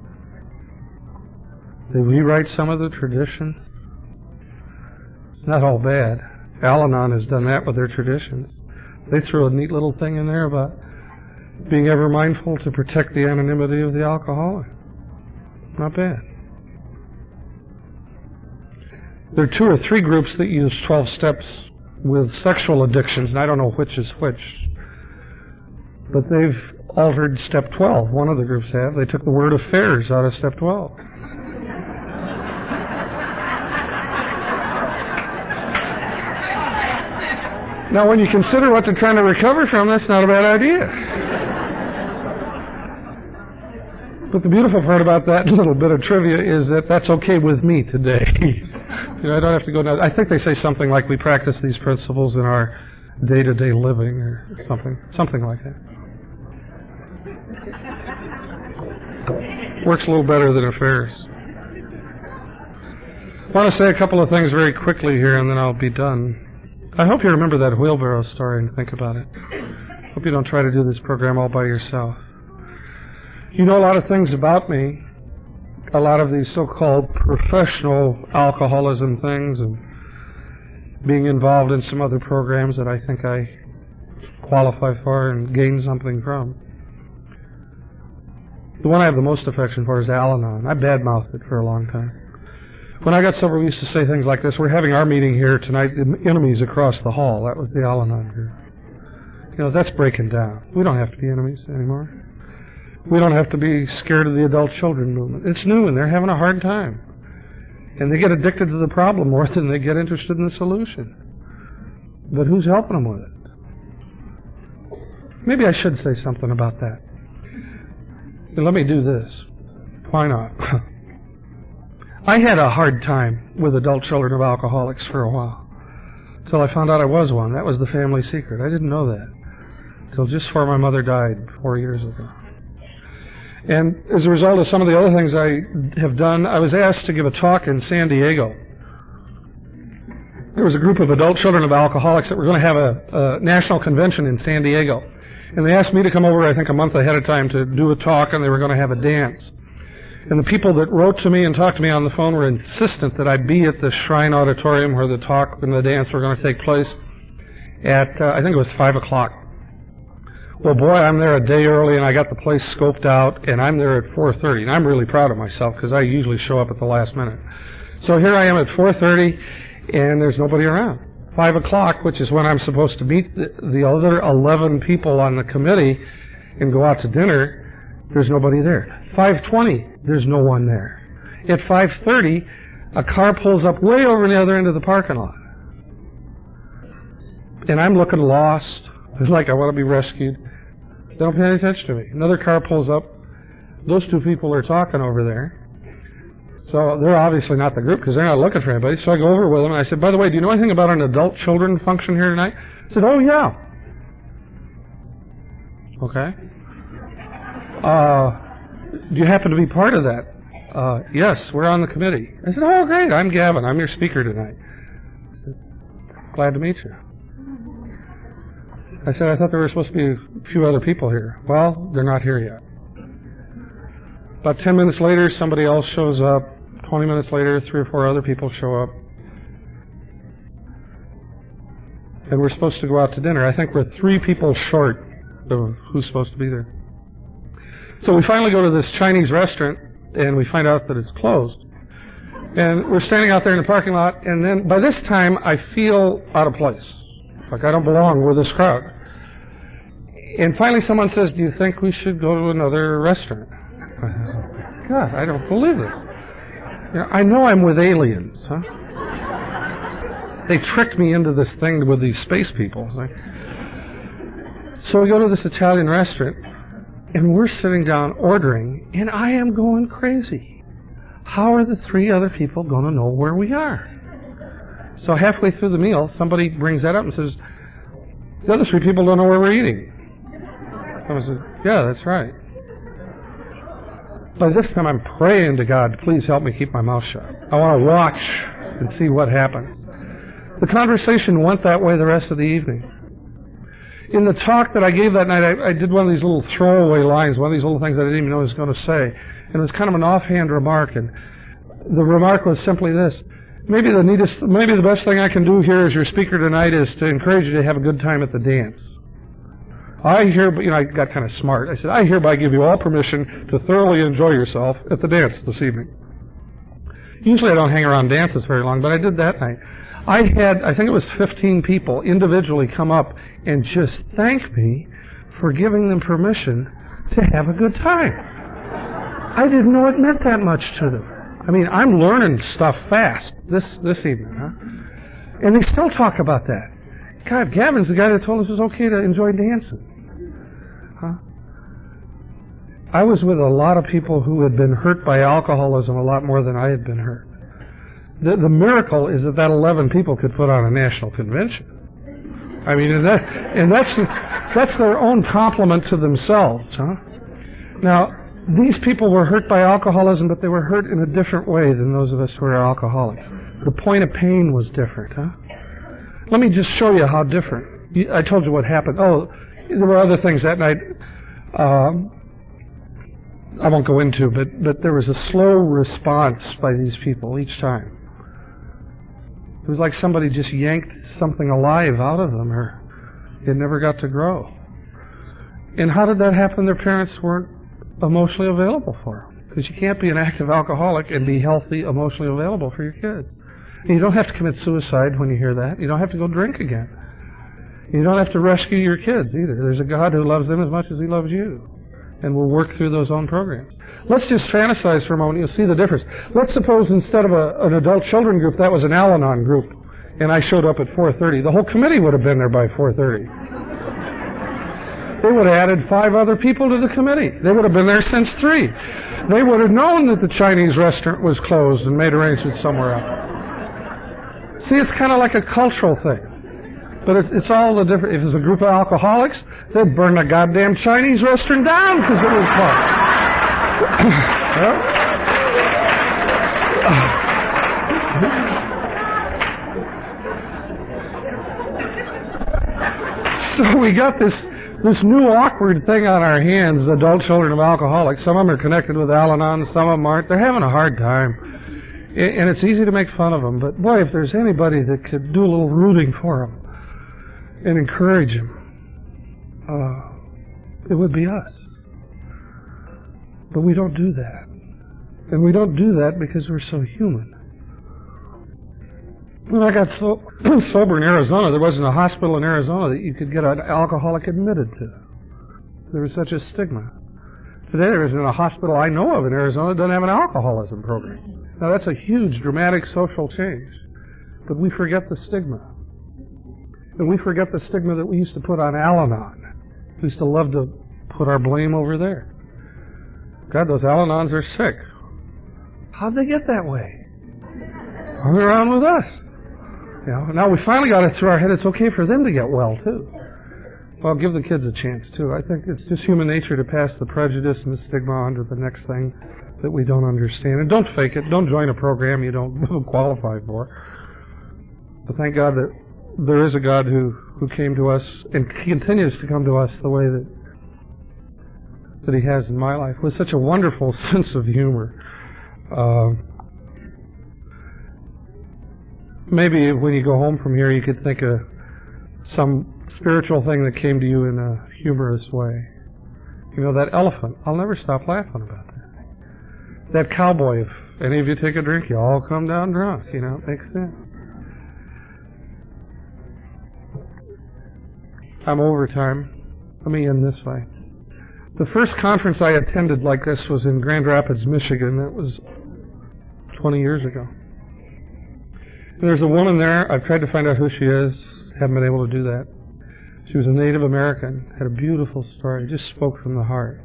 They rewrite some of the traditions. It's not all bad. Al-Anon has done that with their traditions. They threw a neat little thing in there about being ever mindful to protect the anonymity of the alcoholic. Not bad. There are two or three groups that use twelve steps with sexual addictions, and I don't know which is which. But they've altered step twelve. One of the groups have. They took the word affairs out of step twelve. Now, when you consider what they're trying to recover from, that's not a bad idea. But the beautiful part about that little bit of trivia is that that's okay with me today. You know, I don't have to go down. I think they say something like we practice these principles in our day-to-day living or something, something like that. Works a little better than affairs. I want to say a couple of things very quickly here, and then I'll be done. I hope you remember that wheelbarrow story and think about it. Hope you don't try to do this program all by yourself. You know a lot of things about me, a lot of these so-called professional alcoholism things and being involved in some other programs that I think I qualify for and gain something from. The one I have the most affection for is Al-Anon. I badmouthed it for a long time. When I got sober, we used to say things like this: we're having our meeting here tonight, the enemies across the hall. That was the Al-Anon group. You know, that's breaking down. We don't have to be enemies anymore. We don't have to be scared of the adult children movement. It's new, and they're having a hard time. And they get addicted to the problem more than they get interested in the solution. But who's helping them with it? Maybe I should say something about that. Let me do this. Why not? I had a hard time with adult children of alcoholics for a while, until I found out I was one. That was the family secret. I didn't know that until just before my mother died four years ago. And as a result of some of the other things I have done, I was asked to give a talk in San Diego. There was a group of adult children of alcoholics that were going to have a, a national convention in San Diego. And they asked me to come over, I think, a month ahead of time to do a talk, and they were going to have a dance. And the people that wrote to me and talked to me on the phone were insistent that I be at the Shrine Auditorium where the talk and the dance were going to take place at, uh, I think it was five o'clock. Well, boy, I'm there a day early, and I got the place scoped out, and I'm there at four thirty. And I'm really proud of myself because I usually show up at the last minute. So here I am at four thirty, and there's nobody around. five o'clock, which is when I'm supposed to meet the, the other eleven people on the committee and go out to dinner, there's nobody there. five twenty, there's no one there. At five thirty, a car pulls up way over the other end of the parking lot. And I'm looking lost. It's like I want to be rescued. They don't pay any attention to me. Another car pulls up. Those two people are talking over there. So they're obviously not the group because they're not looking for anybody. So I go over with them and I said, by the way, do you know anything about an adult children function here tonight? I said, oh, yeah. Okay. Uh, do you happen to be part of that? Uh, yes, we're on the committee. I said, oh, great. I'm Gavin. I'm your speaker tonight. Glad to meet you. I said, I thought there were supposed to be a few other people here. Well, they're not here yet. About ten minutes later, somebody else shows up. Twenty minutes later, three or four other people show up. And we're supposed to go out to dinner. I think we're three people short of who's supposed to be there. So we finally go to this Chinese restaurant, and we find out that it's closed. And we're standing out there in the parking lot, and then by this time, I feel out of place. Like I don't belong with this crowd. And finally someone says, do you think we should go to another restaurant? God, I don't believe this. You know, I know I'm with aliens, huh? They tricked me into this thing with these space people. So we go to this Italian restaurant, and we're sitting down ordering, and I am going crazy. How are the three other people going to know where we are? So halfway through the meal, somebody brings that up and says, the other three people don't know where we're eating. I said, yeah, that's right. By this time, I'm praying to God, please help me keep my mouth shut. I want to watch and see what happens. The conversation went that way the rest of the evening. In the talk that I gave that night, I, I did one of these little throwaway lines, one of these little things I didn't even know I was going to say. And it was kind of an offhand remark. And the remark was simply this. Maybe the neatest, maybe the best thing I can do here as your speaker tonight is to encourage you to have a good time at the dance. I hereby, you know, I got kind of smart. I said, I hereby give you all permission to thoroughly enjoy yourself at the dance this evening. Usually I don't hang around dances very long, but I did that night. I had, I think it was fifteen people individually come up and just thank me for giving them permission to have a good time. I didn't know it meant that much to them. I mean, I'm learning stuff fast this this evening, huh? And they still talk about that. God, Gavin's the guy that told us it was okay to enjoy dancing. Huh? I was with a lot of people who had been hurt by alcoholism a lot more than I had been hurt. The, the miracle is that that eleven people could put on a national convention. I mean, and, that, and that's that's their own compliment to themselves, huh? Now, these people were hurt by alcoholism, but they were hurt in a different way than those of us who are alcoholics. The point of pain was different, huh? Let me just show you how different. I told you what happened. Oh, there were other things that night um, I won't go into, but, but there was a slow response by these people each time. It was like somebody just yanked something alive out of them, or it never got to grow. And how did that happen? Their parents weren't emotionally available for them. Because you can't be an active alcoholic and be healthy, emotionally available for your kids. And you don't have to commit suicide when you hear that. You don't have to go drink again. You don't have to rescue your kids either. There's a God who loves them as much as He loves you. And will work through those own programs. Let's just fantasize for a moment. You'll see the difference. Let's suppose instead of a, an adult children group, that was an Al-Anon group. And I showed up at four thirty. The whole committee would have been there by four thirty. They would have added five other people to the committee. They would have been there since three. They would have known that the Chinese restaurant was closed and made arrangements somewhere else. See, it's kind of like a cultural thing. But it's, it's all the different. If it's a group of alcoholics, they'd burn the goddamn Chinese restaurant down because it was closed. So we got this this new awkward thing on our hands, adult children of alcoholics. Some of them are connected with Al-Anon, some of them aren't. They're having a hard time. And it's easy to make fun of them. But boy, if there's anybody that could do a little rooting for them and encourage them, uh, it would be us. But we don't do that. And we don't do that because we're so human. When I got so, sober in Arizona, there wasn't a hospital in Arizona that you could get an alcoholic admitted to. There was such a stigma. Today there isn't a hospital I know of in Arizona that doesn't have an alcoholism program. Now that's a huge, dramatic social change. But we forget the stigma. And we forget the stigma that we used to put on Al-Anon. We used to love to put our blame over there. God, those Al-Anons are sick. How'd they get that way? Hung around with us. You know, now we finally got it through our head it's okay for them to get well, too. Well, give the kids a chance, too. I think it's just human nature to pass the prejudice and the stigma on to the next thing that we don't understand. And don't fake it. Don't join a program you don't qualify for. But thank God that there is a God who, who came to us and continues to come to us the way that that He has in my life, with such a wonderful sense of humor. Uh, maybe when you go home from here, you could think of some spiritual thing that came to you in a humorous way. You know, that elephant. I'll never stop laughing about that. That cowboy, if any of you take a drink, you all come down drunk. You know, it makes sense. I'm over time. Let me end this way. The first conference I attended like this was in Grand Rapids, Michigan. That was twenty years ago. And there's a woman there. I've tried to find out who she is. Haven't been able to do that. She was a Native American. Had a beautiful story. Just spoke from the heart.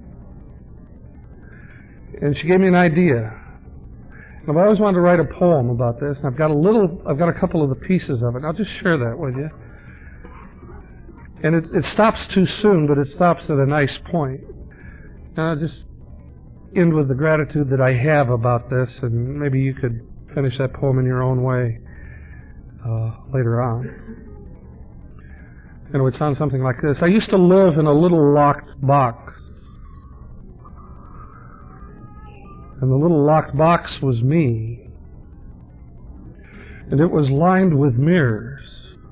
And she gave me an idea. And I've always wanted to write a poem about this. And I've got a little, I've got a couple of the pieces of it. And I'll just share that with you. And it, it stops too soon, but it stops at a nice point. And I'll just end with the gratitude that I have about this, and maybe you could finish that poem in your own way uh, later on. And it would sound something like this. I used to live in a little locked box. And the little locked box was me. And it was lined with mirrors,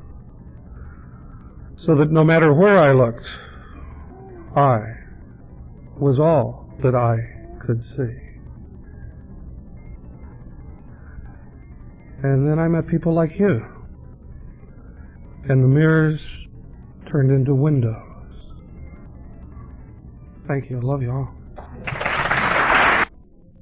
so that no matter where I looked, I was all that I could see. And then I met people like you. And the mirrors turned into windows. Thank you. I love you all.